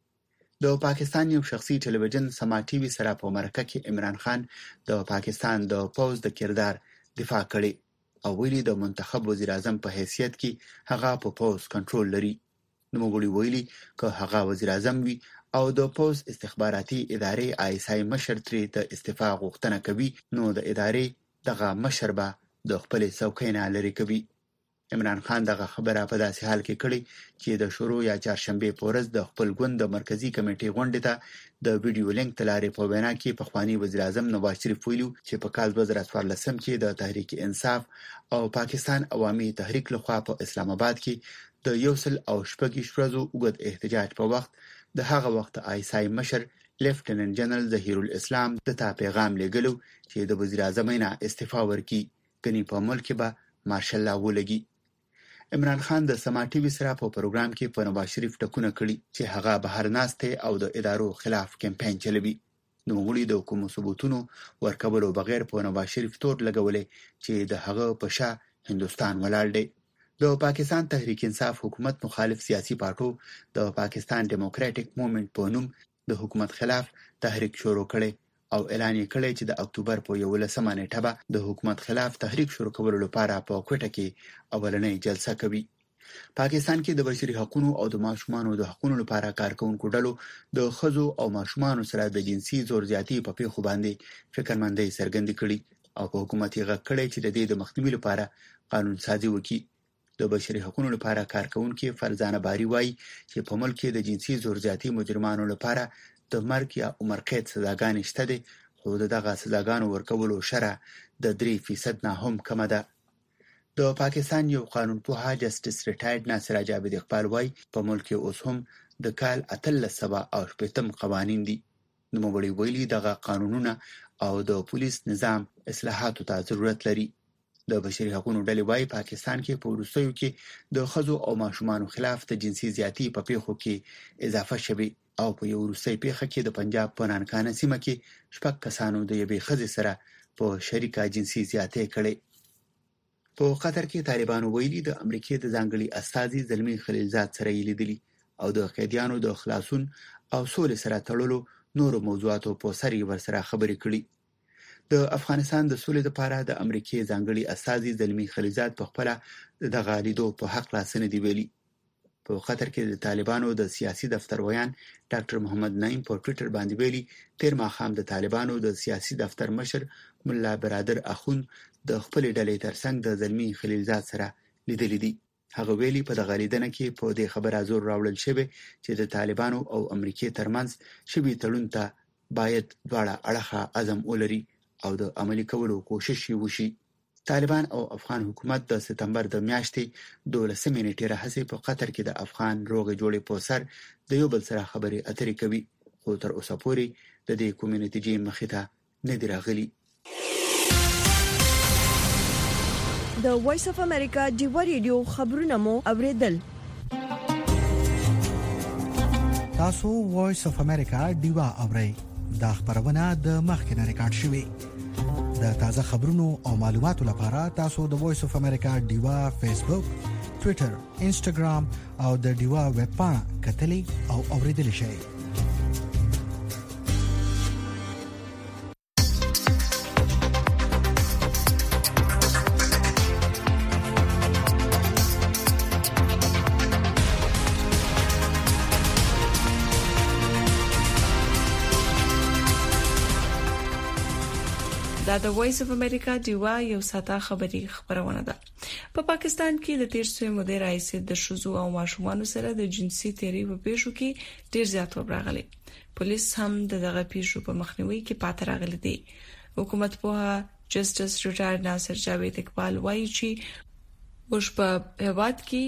د پاکستان یو شخصي ټلویزیون سما ټي وي سره په مرکه کې عمران خان د پاکستان د پوځ د کردار دفاع کړي او ویلي د منتخب وزیر اعظم په حیثیت کې هغه په پوځ کنټرول لري. نوموړي ویلي که هغه وزیر اعظم وي او د پوز استخباراتي ادارې آیسای مشر ترې د استعفا غوښتنه کوي نو د ادارې دغه مشر به د خپل څوکۍ نه لرې کوي. عمران خان دغه خبره په داسې حال کې کړې چې د شروع یا چهارشنبه په ورځ د خپل ګوند د مرکزی کمیټې غونډې ته د ویډیو لینک تلارې په وینا کې پخوانی وزیر اعظم نواز شریف ویلو چې په کال 2014 کې د تحریک انصاف او پاکستان عوامي تحریک لخوا په اسلام آباد کې د 106 ورځو اوږد احتجاج په وخت د هغه وخت آیسای مشر لیفټیننټ جنرال ظهیر الاسلام د تا پیغام لګلو چې د وزیر اعظم نه استعفا ورکړي کني په ملک به مارشل لا ولګي. عمران خان د سما ټي وي سره په پروګرام کې په نواز شریف ټکونه کړي چې هغه بهر ناسته او د ادارو خلاف کمپاین چلوي. نو وړي د کوم ثبوتونو ورکولو بغیر په نواز شریف تور لګولې چې د هغه په شا هندستان ولاړ دی. د پاکستان تحریک انصاف حکومت مخالف سیاسي پارټو د پاکستان ډیموکراټک موومېنټ په نوم د حکومت خلاف تحریک شروع کړي او اعلان کړی چې د اکتوبر په 11مه نیټه به د حکومت خلاف تحریک شروع کولو لپاره په کوټه کې اولنۍ جلسه کوي. پاکستان کې د بشري حقوقو او د ماشومانو د حقوقو لپاره کارکونکو ډلو د خزو او ماشومانو سره د جنسي زور زیاتی په پیښو باندې فکرمندۍ څرګندې کړي او په حکومت یې غږ کړی چې د دې د مخنیوي لپاره قانون سازي وکړي. د بشري حقوقو لپاره کارکونکو فرزانه باری وایي چې په ملک کې د جنسي زور زیاتی مجرمانو لپاره د مرګ یا عمر قید سزاګانې شته دي، خو دغه سزاګانو ورکولو شرح د 3% نه هم کم ده. د پاکستان یو قانونپوه جسټس ریټایرډ ناصر عجابد اقبال وایي په ملک کې اوس هم د کال 1380 قوانین دي. نوموړي ویلي دغه قانونونه او د پولیس نظام اصلاحاتو ته ضرورت لري. د بشري حقوقو ډلې وایي پاکستان کې په وروستیو کې د خزو او ماشومانو خلاف د جنسي زیاتی په پیښو کې اضافه شوه او په یو وروستۍ پیښه کې د پنجاب په نانکانه سیمه کې 6 کسانو د یوې ښځې سره په شریکه جنسي زیاتې کړې. په قطر کې طالبانو ویلي د امریکای د ځانګړي استازي زلمی خلیلزاد سره یې لیدلي او د قیدیانو د خلاصون او سولې سره تړلو نورو موضوعاتو په سر یې ورسره خبرې کړي. د افغانستان د سولې لپاره د امریکای ځانګړي استازي زلمی خلیلزاد په خپل دغه لیدو په حق لاسنه دی ویلي. په قطر کې د طالبانو د سیاسي دفتر ویان ډاکټر محمد نعیم په ټوئیټر باندې ویلي تیر ماښام د طالبانو د سیاسي دفتر مشر مولا برادر اخوند د خپل ډلې ترڅنګ د زلمی خلیلزاد سره لیدلې دي. هغه ویلي په دغه لیدنه کې په دې خبره زور راوړل شوی چې د طالبانو او امریکای ترمنځ شوی تړون ته باید دواړه اړخه عزم ولري او د عملي کولو کوشش وشي. طالبان او افغان حکومت د سپتمبر د میاشتې 12 نیټې راهیسې په قطر کې د افغان روغې جوړې په سر د یو بل سره خبرې اترې کوي، خو تر اوسه پورې د دې کومې نتیجې مخې ته نه دی راغلي. د وایس اف امریکا ډیوا ریډیو خبرونه مو اوریدل. تاسو وایس اف امریکا ډیوا اورئ. دا خبرونه د مخکنه ریکارډ شوې. د تازه خبرونو او معلوماتو لپاره تاسو د وایس اف امریکا ډیوا فیسبوک، ټوئیټر، انسټاګرام او د ډیوا ویب پاڼه کتلې او اوریدل شئ. دا د وایس اف امریکا ډیوا یو ساته خبري خبرونه ده. په پاکستان کې د 13 مودې راځي د شوزو او ماشومان سره د جنسي تیری په پیښو کې ډیر زیات وبراغلي. پولیس هم دغه پیښو په مخنیوي کې پاتې راغلي دي. حکومت په جسټس ریټایرډ ناصر جاوید اقبال وایي چې اوس په هواد کې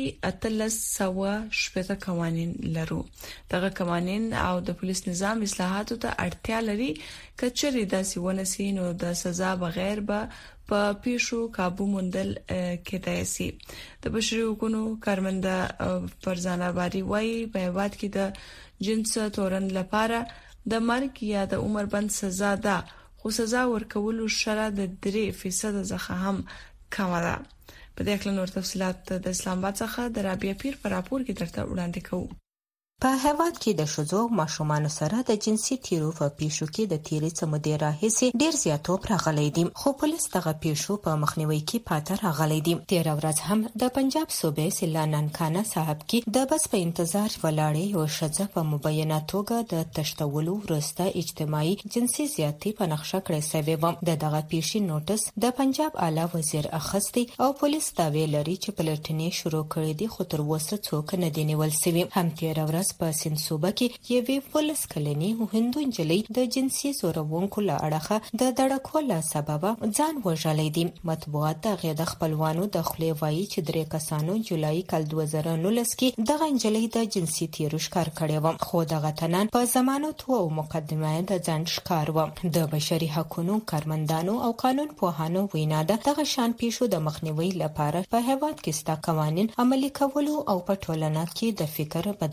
1300 قوانين لرو. دغه قوانين او د پولیس نظام اصلاحاتو ته اړتیا لري کچري د سیونسي نو د سزا بغیر به په پیښو काबू موندل کېدای شي. د بشري حقوقو کارمنده فرزانه باری وایي په هواد کې د جنس تورن لپاره د مرګ یا د عمر بند سزا ده، خو سزا ورکولو شرط د 3% څخه هم کم ده. په دې اړه نور تفصيلات د اسلام آباد څخه د رابعه پیر پر راپور کې درته وړاندې کوو. په هواد کې د شوزو ماشومان سره د جنسي تیرو په پیښو کې د تیرې څمدې راهیسي ډیر زیاتوب راغلی دی، خو پولیس دغه پیښو په مخنیوي کې پاتې راغلی دی. تیر ورځ هم د پنجاب صوبې سیلا نانکانه صاحب کې د بس په انتظار ولاړې یو ښځه په مبینه توګه د تشتولو وروسته اجتماعي جنسي زیاتی په نقشه کړې شوې و. دغه پیښې نوټس د پنجاب اعلی وزیر اخستي او پولیس دا ویل لري چې پلټنې شروع کړې دي، خو تر اوسه څوک نه دی نیول شوی. هم تیر ورځ په سنسوبه کې یوې پولیس کلنی هندو انجلۍ د جنسي زورونکو له اړخه د دړکو له سبب ځان وژلې دي. مطبوعات دغه د خپلوانو د خلې وایي چې 3 کسانو جولای کال 2019 کې دغه انجلۍ د جنسي تیرو ښکار کړی و، خو دغه تنان په ضمانت او مقدمه د ځان ښکار و. د بشري حقوقو کارمندانو او قانون پوهانو وینا ده دغه شان پیښو د مخنیوي لپاره په هواد کې ستا قوانين عملي کولو او په ټولنه کې د فکر بدلون ته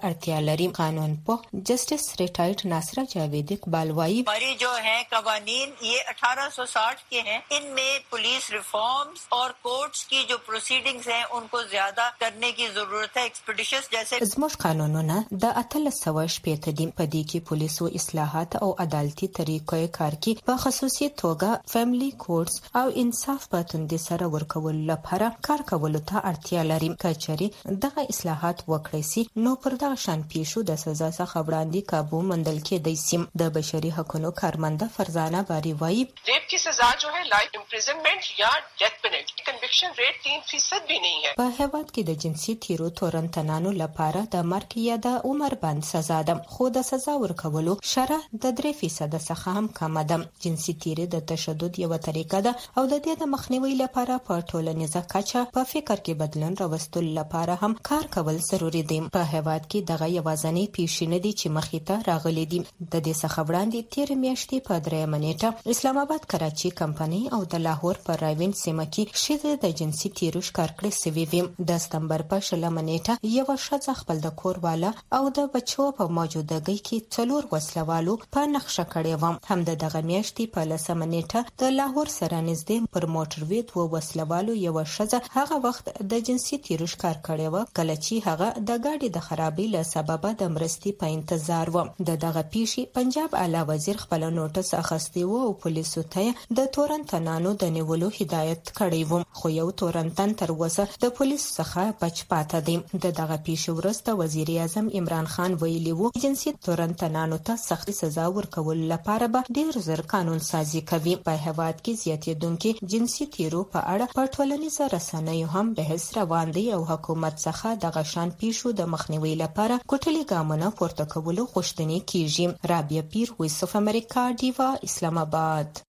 اړتیا لري. قانون په جسټس ریټایرډ ناصرہ جاوید اقبال وايي हमारी जो है कवानीन ये 1860 के हैं. इनमें पुलिस रिफॉर्म्स और कोर्ट्स की जो प्रोसीडिंग्स हैं उनको ज्यादा करने की जरूरत है. एक्सपीडिशस जैसे زموږ قانونونه د 1860 دي. په دې کې پولیسو اصلاحات او عدالتي طریقې کار کې په خصوصي توګه فیملی کورټس او انصاف په توندې سره ورکول لپاره کار کولو ته اړتیا لري. کچري دغه اصلاحات وکړي سي نو پر دغه شان پیښو د سزا څخه وړاندې काबू مندل کېدای سي. د بشري حقوقو کارمنده فرزانه باری وایي रेप की सजा जो है लाइफ इम्प्रिजनमेंट या डेथ पेनल्टी. कन्विक्शन रेट 3% भी नहीं है. په هیواد کې د جنسي تیرو تورنتنانو لپاره د مرګ یا د عمر بند سزا ده، خو د سزا ورکولو شرح د 3% څخه هم کم ده. جنسي تیری د تشدد یو طریقه ده او د دې د مخنیوي لپاره په ټولنیزه کچه په فکر کې بدلون راوستل لپاره هم کار کول ضروری دي. په هیواد کې دغه یوازنی پیښې نه دي چې مخې ته راغلي دي. د دې څخه وړاندې تیر میاشتې په 3 نیټه اسلام آباد کراچي کمپنی او د لاهور په راوین سیمه کې شیده د جنسي تیرو ښکار کړې سوي وي. د سپتمبر په 16 نیټه یو ښځه خپل د کور والا او د بچو په موجودګۍ کې 4 وسلوالو په نقشه کړې و. هم دغه میاشتې په 10 نیټه د لاهور سره نږدې پر موټروي 2 وسلوالو یو ښځه هغه وخت د جنسي تیرو ښکار کړې و کله چې هغه د ګاډي د خرابۍ له سبب د مرستې په انتظار و. دغه پیښې پنجاب اعلی وزیر خپل نوټس اخیستی و او پولیسو ته د تورنتنانو د نیولو هدایت کړی و، خو یو تورنتن تر اوسه د پولیس څخه بچ پاتې دی. دغه پیښې وروسته وزیر اعظم عمران خان ویلي و جنسي تورنتنانو ته سخت سزا ورکول لپاره به ډیر زر قانون سازي کوي. په هیواد کې زیاتېدونکو جنسي تیرو په اړه په ټولنیزو رسنیو هم بحث روان دی او حکومت څخه دغه شان پیښو د مخنیوي لپاره کوټلي ګامونه پورته کولو غوښتنې کیږي. رابعه پیر، وایس اف امریکا، ډیوا، اسلام آباد.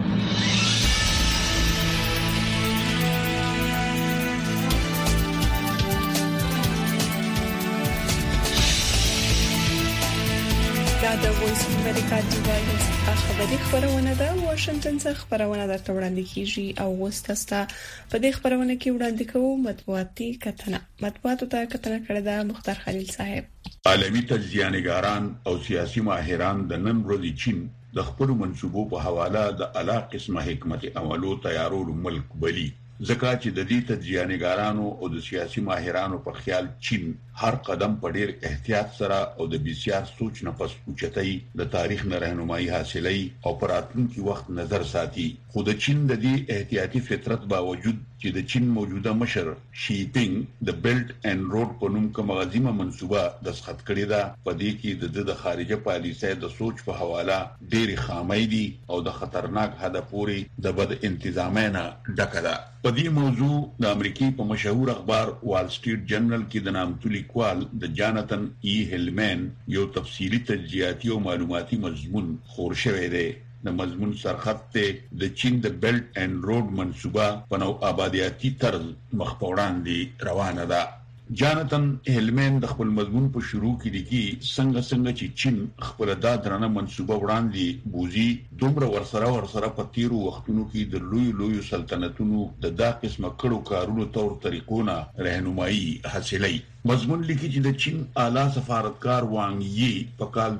د وایس اف امریکا ډیوایس خبري خبرونه ده واشنگټن څخه خبرونه درته وړاندې کیږي او وستاستا په دې خبرونه کې وړاندې کوو مطبوعاتي کتنه. مطبوعاتو ته کتنه کړې ده مختار خلیل صاحب. عالمي تجزیه‌نګاران او سیاسي ماهران د نن ورځې چین د خپل منصوبو په حواله د اعلی قسمه حکمت عملو تیارولو ملک بلی. ځکه چې د دې تجزیه‌نګارانو او د سیاسي ماهرانو په خیال چین هر قدم په ډیر احتیاط سره او د بسیار سوچ نه پس اوچتای د تاریخ نه راهنمایي حاصلې او پراتونکو وخت نظر ساتي. خو د چین د دې احتیاطي فطرت باوجود چې د چین موجوده مشر شي پینګ د بیلټ اینڈ روډ په نوم کومه عظیمه منصوبه دستخط کړې ده، په دې کې د خارجه پالیسۍ د سوچ په حواله ډېری خامۍ دي او د خطرناک هدف پورې د بد انتظامۍ نه ډکه ده. په دې موضوع د امریکای په مشهور اخبار وال سټریټ جرنل کې د نامتو لیکوال د جاناتن ای هیلمن یو تفصیلی تجزیاتی او معلوماتي مضمون خور شوی دی. د مضمون سرخط ته د چین د بیلټ اینڈ روډ منصوبه په نو آبادیاتی طرز مخ په وړاندې روانه ده. جاناتن هیلمن د خپل مضمون په شروع کې لیکي څنګه چې چین خپل د درنه منصوبه وړاندې بوزي دومره ورسره په تیرو وختونو کې د لوی سلطنتونو د دا قسمه کړو کارونو تور طریقونه راهنمایي حاصلې. مضمون لیکي چې د چین اعلی سفارتکار وانګ یی په کال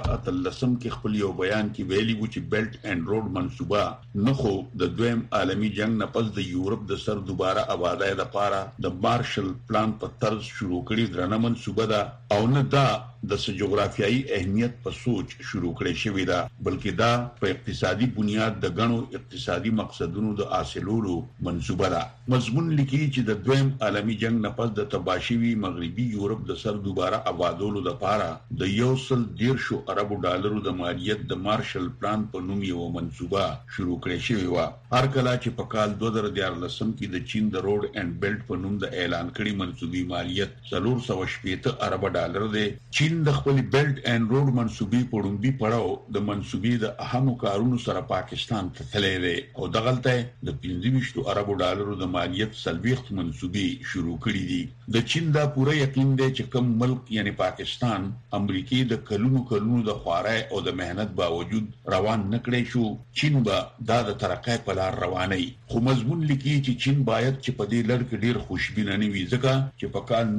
2013 کې خپل یو بیان کې ویلي و چې بیلټ اینڈ روډ منصوبه نه خو د دویم عالمي جنگ نه پس د یورپ د سر دوباره آبادۍ لپاره د مارشل پلان په طرز شروع کړي درنه منصوبه ده او نه دا د جغرافیایي اهمیت په سوچ شروع کړي شوې ده، بلکې دا په اقتصادي بنیاد د غنو اقتصادي مقصدونو د حاصلولو منصوبه ده. مضمون لیکي چې د دویم عالمي جنگ نه پس د تباشوي مغربي یورپ د سر دوباره آبادولو لپاره د 110 اربو ډالرو د مالیت د مارشل پلان په نوم یو منصوبه شروع کړي شوې و. هر کله چې په کال 2014 کې د چین د روډ اینڈ بیلټ په نوم د اعلان کړي منصوبي مالیت 470 ارب ډالر دی، چین چین د خپل بیلټ اینډ روډ منسوبي پړومبي پړاو د منسوبي د اهمو کارونو سره پاکستان ته تللی دی او دغلته د 25 اربو ډالرو د مالیت سلويخت منسوبي شروع کړی دي د چین دا پوره یقین دی چې کوم ملک یعنی پاکستان امریکای د کلونو د خوارای او د مهنت باوجود روان نکړي شو چین به دا د ترقۍ په لار رواني خو مضمون لیکي چې چین باید چې په دې لړ کې ډیر خوشبینه نه وي ځکه چې په کال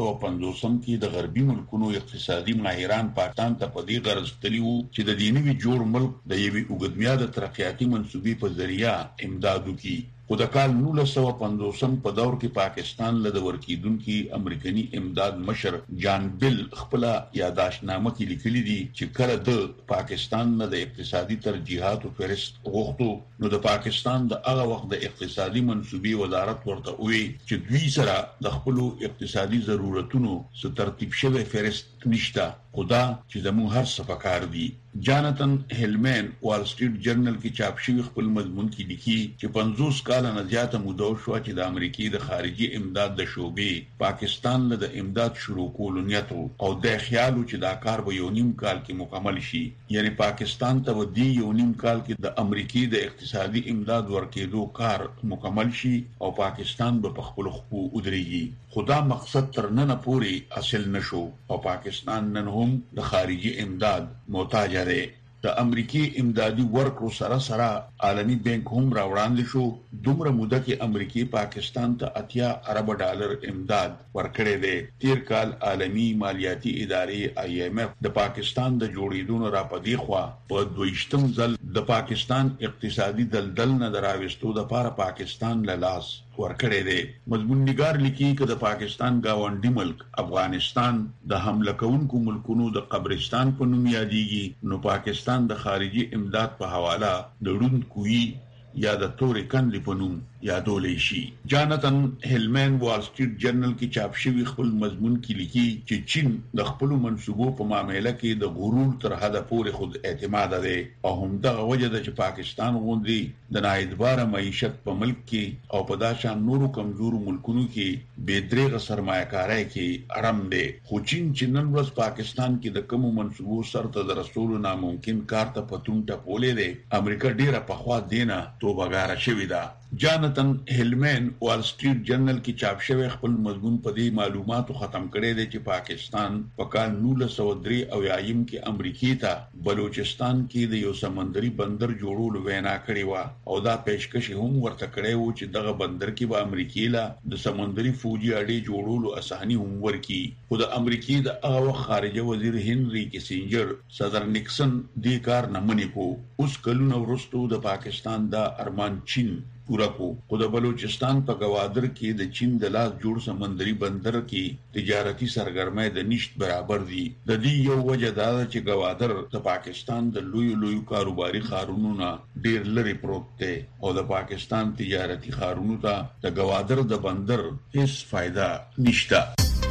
1950 کې د غربي ملکونو اقتصادي ماهران پاکستان ته په دې غرض تلیو چې د دیني جوړ ملک د یوې اوږدمهاله ترقیاتي منسوبې په ذریعہ امداد وکړي خو د کال 1950 په دور کې پاکستان له ورکیدونکو امریکایي امداد مشر جان بیل خپل یاداشتنامه کې لیکلي دي چې کله د پاکستان نه د اقتصادي ترجیحاتو فهرست غوښتو نو د پاکستان د هغه وخت د اقتصادي منسوبي وزارت ورته وی چې دوی سره د خپل اقتصادي ضرورتونو څخه ترتیب شوی فهرست نشته خدا چې زموږ هر څه پکار دي جاناتن هیلمن وال سټریټ جرنل کې چاپ شوی خپل مضمون کې لیکي چې 50 کال نه زیاته موده شو چې د امریکای د خارجي امداد د شوبې پاکستان له د امداد شروع کولو نیت او د خیالو چې دا کار به یو نیم کال کې مکمل شي یعنی پاکستان ته ودی یو نیم کال کې د امریکای د اقتصادي امداد ورکېدو کار مکمل شي او پاکستان به په خپل خپو ودرېږي خدا مقصد تر نن پورې حاصل نشو او پاکستان نن هم د خارجي امداد محتاج دی د امریکای امدادي ورکو سره عالمی بانک هم راوړاندې شو دومره موده کې امریکای پاکستان ته 80 ارب ډالر امداد ورکړی دی تیر کال عالمی مالیاتي ادارې IMF د پاکستان د جوړیدو را پدې خوا په 22م ځل د پاکستان اقتصادي دلدل نه دراوستو د لپاره پاکستان له لاس ورکړی دی مضمون نگار لیکي چې د پاکستان گاونډي ملک افغانستان د حمله کوونکو ملکونو د قبرستان په نوم یادېږي نو پاکستان د خارجي امداد په حواله د ډون کوي یا د تورې کندې په نوم یادولې شي جاناتن هیلمن وال سټریټ جرنل کې چاپ شوی خپل مضمون کې لیکي چې چین د خپل منسوبو په معاملې کې د غرور تر حده پورې خود اعتماد دی او هم د وجه د پاکستان غوندي د نااعتبار معیشت په ملک کې او په داشان نورو کمزور ملکونو کې بېدریغه سرمایه‌کاري کې اړم دی خو چین چې نن ورځ پاکستان کې د کوم منسوبو سره د رسول ناممکن کار ته پتون ټپولې دی امریکا ډیره په خوا دینه توبګار شوی دا جاناتن هیلمن وال سټریټ جرنل کې چاپ شوی خپل مضمون په دې معلوماتو ختم کړی دی چې پاکستان په کال 1903 او یایم کې امریکای ته بلوچستان کې د یو سمندري بندر جوړولو وینا کړې و او دا پیشکش هم ورته کړی و چې دغه بندر کې به امریکای له د سمندري فوجي اډې جوړولو اساني هم ورکي خو د امریکای د هغه خارجه وزیر هنري کیسنجر صدر نیکسن دې کار نه منې کو اوس کلونه وروسته د پاکستان د ارمان چین پورا کو خو د بلوچستان په گوادر کې د چین د لاس جوړ سمندري بندر کې تجارتي سرګرمۍ د نشټ برابر دي د دې یو وجه دا چې گوادر د پاکستان د لوی کاروباري خارونو نه ډیر لري پروت دی او د پاکستان تجارتي خارونو ته د گوادر د بندر هیڅ فائدہ نشته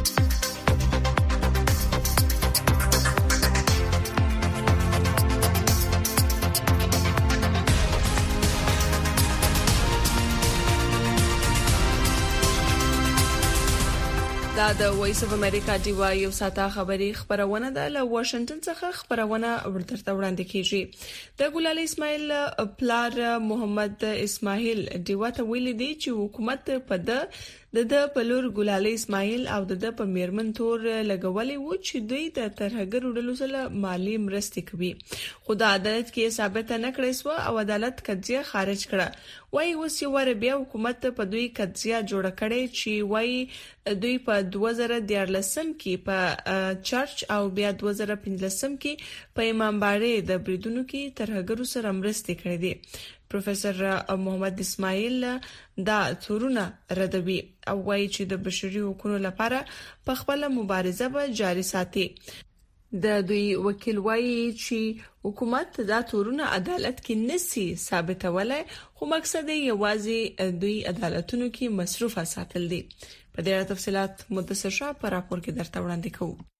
دا د وایس اف امریکا دی یو ساته خبری خبرونه ده له واشنگټن څخه خبرونه ورته وړاندې کیږي د ګلال اسماعیل پلار محمد اسماعیل دیواته ویلي دی چې حکومت په د پلور ګلال اسماعیل او د په میرمن تور لګولې و چې دوی د ترهګر وډلو سره مالی مرستې کوي خو د عدالت کې ثابت نه کړی سو او عدالت قضیه خارج کړه وای اوس یو ور بیا حکومت په دوی قضیه جوړ کړي چې وای دوی په 2014 کې په چرچ او بیا 2015 کې په امام باړې د بریدونو کې ترهګرو سره مرستې کړې دي پروفیسور محمد اسماعیل دا تورونه ردوي او وایي چې د بشري حقوقو لپاره په خپل مبارزه به جاري ساتي د دوی وکیل وایي چې حکومت دا تورونه عدالت کې نسی ثابتولای خو مقصد یې یوازې دوی عدالتونو کې مصروف ساتل دي په ډېر تفصيلات متصل شاه پر راپور کې درته وړاندې کوم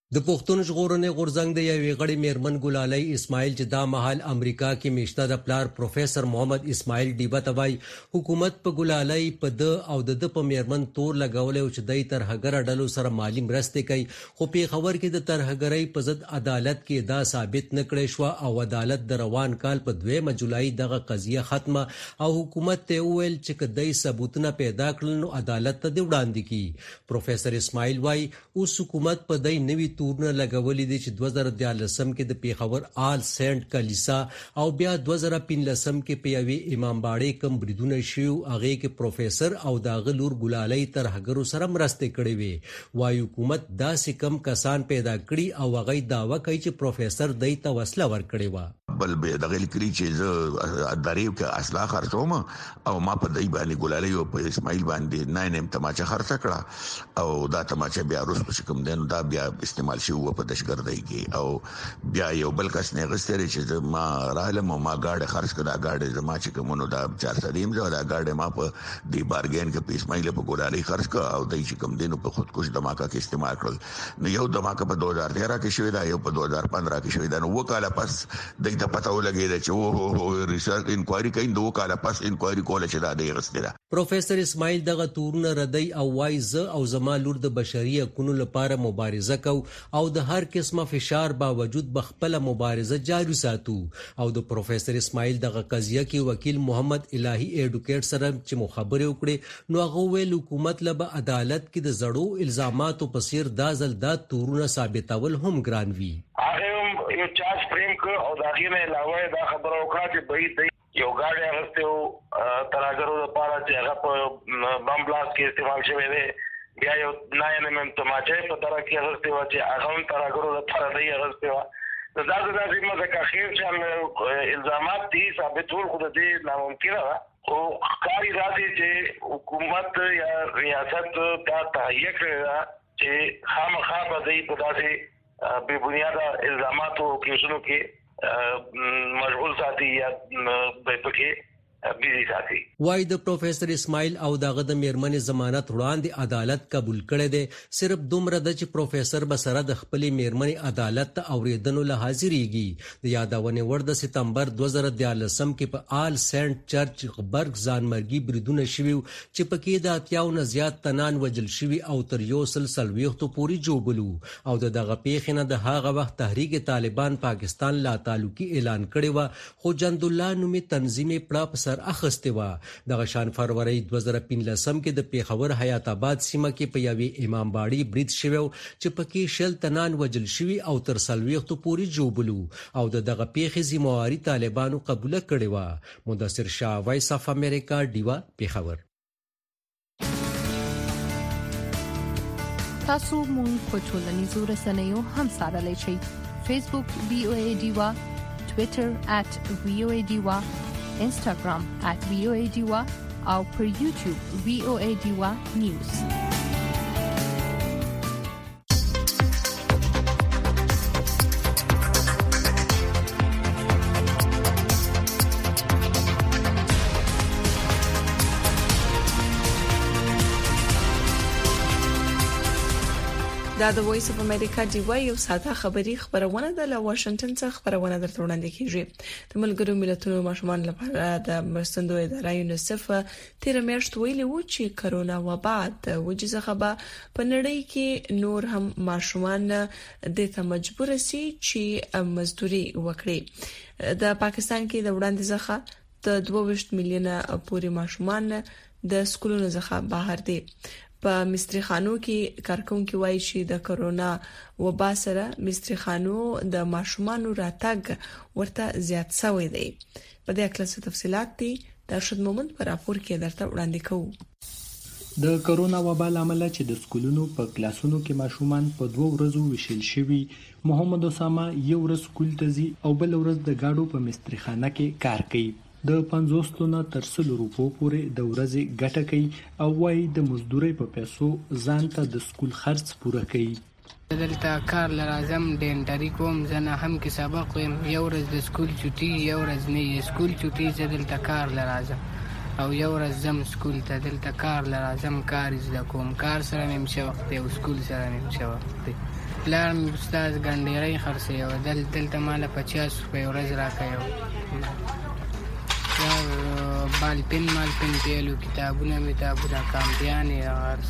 د پښتون ژغورنې غورځنګ د یوې غړي میرمن ګلالۍ اسماعیل چې دا مهال امریکا کې میشته د پلار پروفیسور محمد اسماعیل ډیبه توای حکومت په ګلالۍ په د او د په میرمن تور لګولې او چې د ترهګر ډلو سره مالی مرستې کوي خو په خبر کې د ترهګرۍ په ضد عدالت کې دا ثابت نکړې شو او عدالت د روان کال په 2 جولای دغه قضیه ختمه او حکومت ته ویل چې کدی ثبوتونه پیدا کړل نو عدالت ته وړاندې کی پروفیسور اسماعیل وای اوس حکومت په دای نوی تورونه لګولې دي چې 2013 کې د پیښور آل سینټ کلیسا او بیا 2015 کې په یوې امام باړې کم بریدونه شیو هغه کې پروفیسور او د غلور ګلالۍ ترهګرو سره مرسته کړې وي وايي حکومت داسې کم کسان پیدا کړي او هغه داوا کوي چې پروفیسور دای ته وسله ورکړې و بل به دغه لري چې زه دریو کې اصلاح خرڅوم او ما په دای باندې ګلالۍ او په اسماعیل باندې نه نیم تماچه خرڅ کړه او دا تماچه بیا روس کوم دین دا بیا استعمال شو په دشګردۍ کې او بیا یو بل کس نه غستري چې ما رالم او ما گاډه خرڅ کړه گاډه زما چې کومونو دا 400 زو دا گاډه ما په دی بارګین کې په اسماعیل په ګلالۍ خرڅ کړه او دای چې کوم دینو په خودکش دماکه کې استعمال کړل نو یو دماکه په 2013 کې شوې دا یو په 2015 کې شوې دا نو وکاله پس دای ته پته ولګی چې او ریسرچ انکوایری کوي دوه کاله پس انکوایری کوله چې دا دی غستره پروفیسور اسماعیل دغه تورونه ردی او وایز او زما لور د بشري حقوقو لپاره مبارزه کو او د هر قسمه فشار باوجود بخپله مبارزه جاری ساتو او د پروفیسور اسماعیل دغه قضیه کې وکیل محمد الهی ایډوکیټ سره چې مخابره وکړي نو هغه ویل حکومت له عدالت کې د زړو الزاماتو په سیر دازل د تورونه ثابتول هم ګران وی هغه یو چارج فریم کو او داغه نه علاوه دا خبره وکړه چې به یو گاډي اغسته ترهګرو لپاره چې هغه په بم بلاست کې استعمال شوی دی بیا یو ناینم تماچه په طرح کې اغسته و چې هغه هم ترهګرو لپاره دی اغسته و دا د مزه خیر چې الزامات دي ثابتول خو دې ناممکنه ده او کاری راځي چې حکومت یا ریاست دا تهیه کړی چې خامخا به دې په داسې بے بنیاده الزاماتو کیسونو کې مشغول ساتي یا به پکې بیزی ساتي وای د پروفیسور اسماعیل او دغه د میرمن ضمانت وړاندې عدالت قبول کړي دي صرف دومره د چې پروفیسور بسره د خپل میرمن عدالت ته اوریدنو له حاضرېږي د یادونه ور د سپتمبر 2013 کې په آل سینټ چرچ برګ ځانمرګي بریدونه شوي چې پکې د اتیاو نه زیات تنان وجل شوي او تر یو سلسلويختو پوری جوړبلو او دغه پیښنه د هغه وخت تحریک طالبان پاکستان لا تعلقي اعلان کړي و خو جند الله نومي تنظیم پړه سر اخسته و د غشان فروری 2015 کې د پیښور حیات آباد سیمه کې په یوې امام باړی برید شوی چې پکې شل تنان وجل شوی او تر سلويختو پوری جوړبلو او دغه پیښې ذمہواری طالبانو قبول کړي و مدثر شاه وایس اف امریکا دیوا پیښور تاسو مونږ په ټولنیزو رسنیو هم سره لای فیسبوک VOA دیوا ټوئیټر @VOA دیوا Instagram @VOA Diwa او پر YouTube VOA Diwa News. دا د وایس اف امریکا دی وای یو ساده خبری خبرونه د واشنگټن څخه خبرونه درته وړاندې کیږي د ملګرو ملتونو ماشومان لپاره د مرستندوی اداره یونیسف تیر میاشت ویلي و چې کرونا وبا د وجې څخه په نړۍ کې نور هم ماشومان د ته مجبور سي چې مزدوري وکړي د پاکستان کې د وړاندې څخه د 22 میلیونه پورې ماشومان د سکولونو څخه بهر دي په مستری خانو کې کارکونکو وایي چې د کرونا وبا سره مستری خانو د ماشومان راتګ ورته زیات شوی دی په دې اړه څه تفصيلات دي د ارشد مومند پر راپور کې درته وړاندې کوو د کرونا وبا لامل چې د سکولونو په کلاسونو کې ماشومان په 2 ورځو وشل شوي محمد اسامه یو ورځ سکول ته ځي او بل ورځ د گاډو په مستری خانه کې کار کوي د 50 نه تر 100 روپو پورې د ورځې ګټه کوي او وايي د مزدوري په پیسو ځان ته د سکول خرڅ پوره کوي دلته کار لازم ډینټری کوم ځنه هم کې سبق ويم یو ورځ د سکول چټي یو ورځ نه سکول چټي دلته کار لازم او یو ورځ زم سکول ته دلته کار لازم کار زده کوم کار سره مې مشه وخت او سکول سره مې مشه وخت پلار مې استاد ګنډېرۍ خرڅوي او دلته ماله 50 روپۍ ورځ راکوي بالپن پیلو کتابونه کامپیانې هغه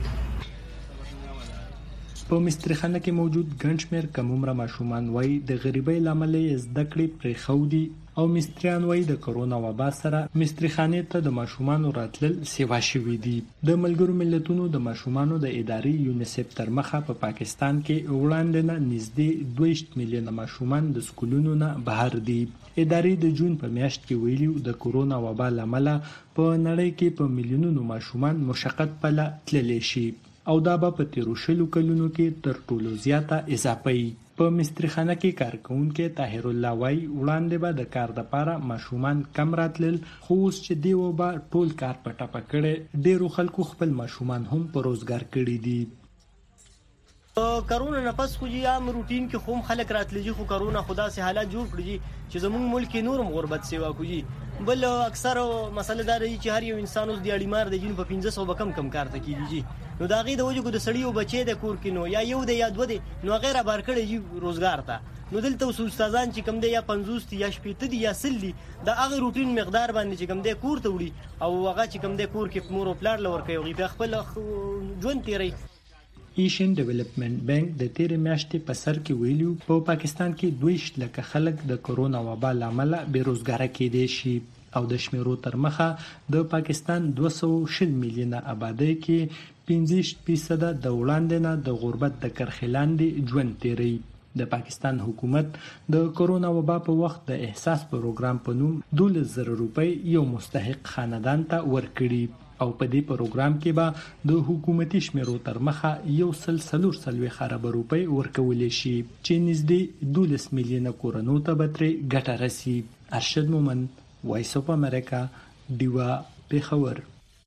په مستریخانه کې موجود ګڼ شمېر کم عمره ماشومان وایي د غریبۍ له امله یې زده کړې پرېښودي او مستریان وایي د کرونا وبا سره مستریخانې ته د ماشومانو راتلل سیوا شوي دي. د ملګرو ملتونو د ماشومانو د ادارې یونیسف تر مخه په پاکستان کې وړاندې نه نږدې 22 میلیونه ماشومان د سکولونو نه بهر دي. ادارې د جون په میاشت کې ویلي د کرونا وبا له امله په نړۍ کې په میلیونونو ماشومان مشقت پله تللی شي او دا به په تیرو شلو کلونو کې تر ټولو زیاته اضافه وي. په مستریخانه کې کارکونکي طاهر الله وایي وړاندې به د کار لپاره ماشومان کم راتلل، خو اوس چې دی وبا ټول کار په ټپه کړی، ډیرو خلکو خپل ماشومان هم په روزګار کړي دي. کرونا نه پس خو عام روټین کې خو خلک راتلجی، خو کرونا خدا سي حالات جوړ کړی چې زموږ ملک کې نورم غربت سیوا کوي. بل اکثر مسله دا دی چې هر یو انسان اوس د اړیمار د جن په 1500 به کم کار ته کیږي، نو دا غي د وجه کو د سړی او بچي د کور کې نو یا یو د یا دوه د نو غیره بار کړي روزګار ته، نو دلته اوس استادان چې کم دی یا 50 یا 70 دی یا 100 دی د هغه روټین مقدار باندې چې کم دی کور ته وړي او هغه چې کم دی کور کې مور او پلار لور کوي په خپل ژوند تیری. ایشین ډیولپمنٹ بانک د تیرې میاشتې په سر کې ویلو په پاکستان کې 22 لکه خلک د کرونا وبا لامل بیروزګار کېدي شي او د شمیرو تر مخه د پاکستان 260 میلیونه آبادی کې 15% د وړاندې نه د غربت د کرښې لاندې ژوند تیری. د پاکستان حکومت د کرونا وبا په وخت د احساس پروګرام په نوم 12,000 روپۍ یو مستحق خاندان ته ورکړي او په دې پروګرام کې به د حکومتي شمیرو تر مخه 1.4 خراب روپۍ ورکول شي چې نږدې 12 میلیونه کورونو ته به ترې ګټه رسي. ارشد مومن، وایس اف امریکا، ډیوا، پیښور.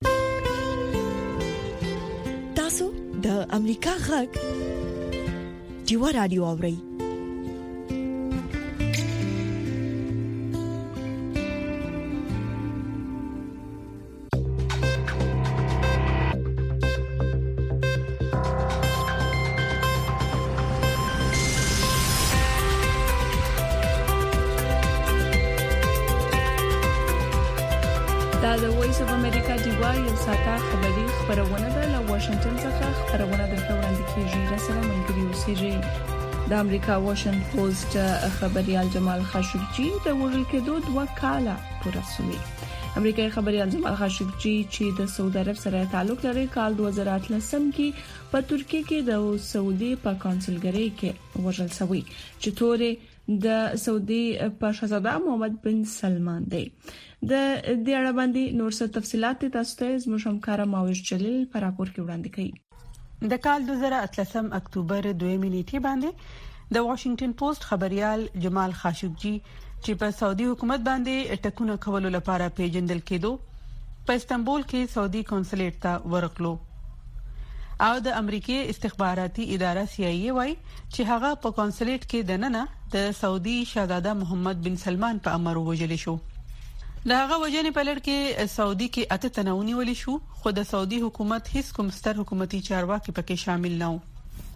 تاسو د امریکا غږ ډیوا رادیو اورئ. وایس اف امریکا ډیوا یو ساته خبري خبرونه ده له واشنگټن څخه خبرونه درته وړاندې کیږي. رسنۍ ملګری اوسېږي. د امریکا واشنگټن پوسټ خبريال جمال خاشقجي د وژل کېدو 2 کاله پوره شوی. امریکایي خبريال جمال خاشقجي چې د سعودي عرب سره تعلق لري کال 2018 کې په ترکیه کې د سعودي په کونسلګرۍ کې وژل شوی چې تورې د سعودي په شاهزاده محمد بن سلمان دی. د دې اړه باندې نور څه تفصيلات تاسو ته زموږ همکار ماوش جلیل پر راپور کې وړاندې کړي. د کال 2018 اکتوبر 2 نیټه باندې د واشنگټن پوسټ خبريال جمال خاشقجي چې په سعودي حکومت باندې ټکونه کولو لپاره پیژندل کېدو په استنبول کې سعودي کونسلیټ ته ورغلو او د امریکای استخباراتي اداره CIA وايي چې هغه په کونسلیټ کې دننه د سعودي شاهزاده محمد بن سلمان په امر وژل شو. د هغه وجنې په لړ کې سعودي کې 8 تنونی ولې شو، خو د سعودي حکومت هیڅ کوم ستر حکومتي چارواکي پکې شامل نه و.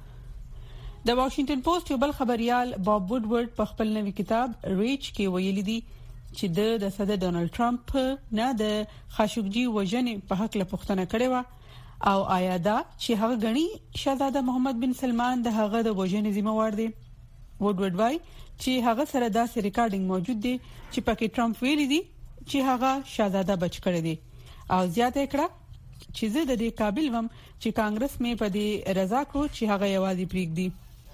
د واشنگټن پوسټ یو بل خبريال باب وډورډ په خپل نوې کتاب ریچ کې ویلي دی چې د صدر ډونالد ټرمپ نه د خاشقجي وجنې په حق له پوښتنه کړې و او آیا دا چې هغه غني شاهزاده محمد بن سلمان د هغه د وجنې ذمہ وار دی. وډورډ وايي چې هغه سره داسې ریکارډینګ موجود دی چې پکې ټرمپ ویلي دی چې هغه شاهزاده بچ کړی دی او زیاته کړه چې زه د دې قابل وم چې کانګرس مې په دې رضا کړو چې هغه یوازې پریږدي.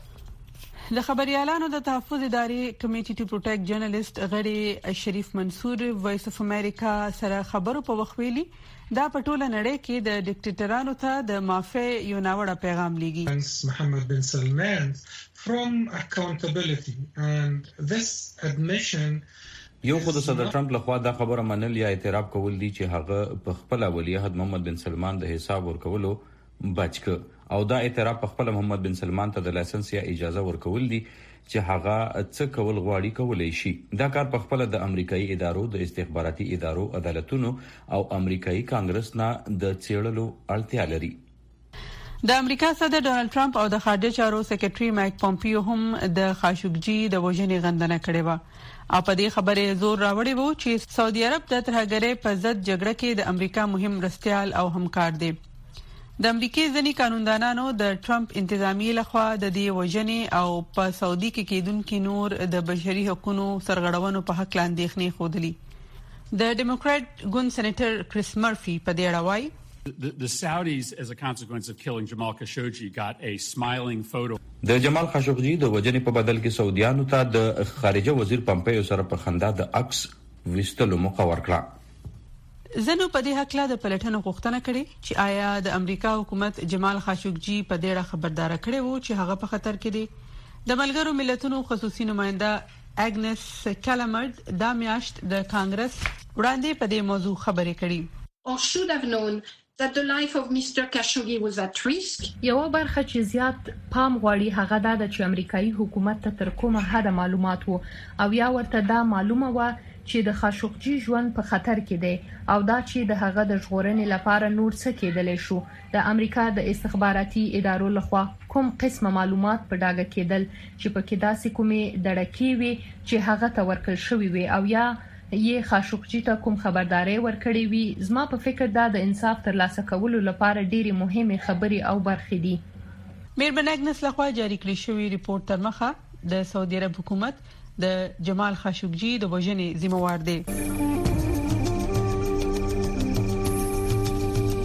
د خبريالانو د تحفظ ادارې کمیټي ټو پروټیکټ جرنالست غړي شریف منصور وایس اف امریکا سره خبرو په وخت ویلي دا په ټوله نړۍ کې د ډیکټیټرانو ته د معافي یو ناوړه پیغام لېږي. محمد بن سلمان from accountability and this admission یو خو د صدر ټرمپ لخوا دا خبره منل یا اعتراف کول دي چې هغه په خپل ولیعهد محمد بن سلمان د حساب ورکولو بچک او دا اعتراف په خپل محمد بن سلمان ته د لایسنس یا اجازه ورکول دي چې هغه څه کول غواړي کولای شي. دا کار په خپل د امریکایي ادارو، د استخباراتي ادارو، عدالتونو او امریکایي کانګرس نه د چیرلو اړتیا لري. د امریکا صدر ډونالد ټرمپ او د خارجه چارو سکرټري مایک پومپیو هم د خاشقجي د وژنې غندنه کړې و او په دې خبره زور راوړی وو چې سعودي عرب د ترهګرۍ په ضد جګړه کې د امریکا مهم مرستيال او همکار دی. د امریکای ځینی قانوندانانو د ټرمپ انتظامی لخوا د دې وژنې او په سعودي کې کېدونکو نور د بشري حقوقو سرغړونو په حق لاندې اندېښنې خوده. د ډیموکرات ګوند سېنیټر کریس مرفي په دې اړه وایي The Saudis, as a consequence of killing Jamal Khashoggi, got a smiling photo. د جمال خاشقجي د وژنې په بدل کې سعودیانو ته د خارجه وزیر پمپیو سره په خندا د عکس وستلو موقع ورکړه. زنو په دې حق لا د پلټنو غوښتنه کړې چې آیا د امریکا حکومت جمال خاشقجي په دې اړه خبردار کړي وو چې هغه په خطر کې دی. د ملګرو ملتونو خصوصي نماینده اګنس کلمرد د میاشت د کانګرس وړاندې په دې موضوع خبرې کړې. Or should have known that the life of Mr. Khashoggi was at risk. یو برخه چې زیات پام غواړي هغه دا چې امریکایي حکومت ته تر کومه حد معلومات وو او یا ورته دا معلومه و چې د خاشقجي ژوند په خطر کې دی او دا چې د هغه د ژغورنې لپاره نور څه کېدلی شو. د امریکا د استخباراتي ادارو لخوا کوم قسمه معلومات په ډاګه کېدل چې په کې داسې کومې دړکې وي چې هغه ته ورکړل شوی وي او یا یې خاشقجي ته کوم خبرداري ورکړې وي. زما په فکر دا د انصاف ترلاسه کولو لپاره ډېری مهمه خبرې او برخې دي. میرمن اګنس لخوا جاری کړی شوی ریپورت تر مخه د سعودي عرب حکومت د جمال خاشقجي د وژنې ذمہوار دی.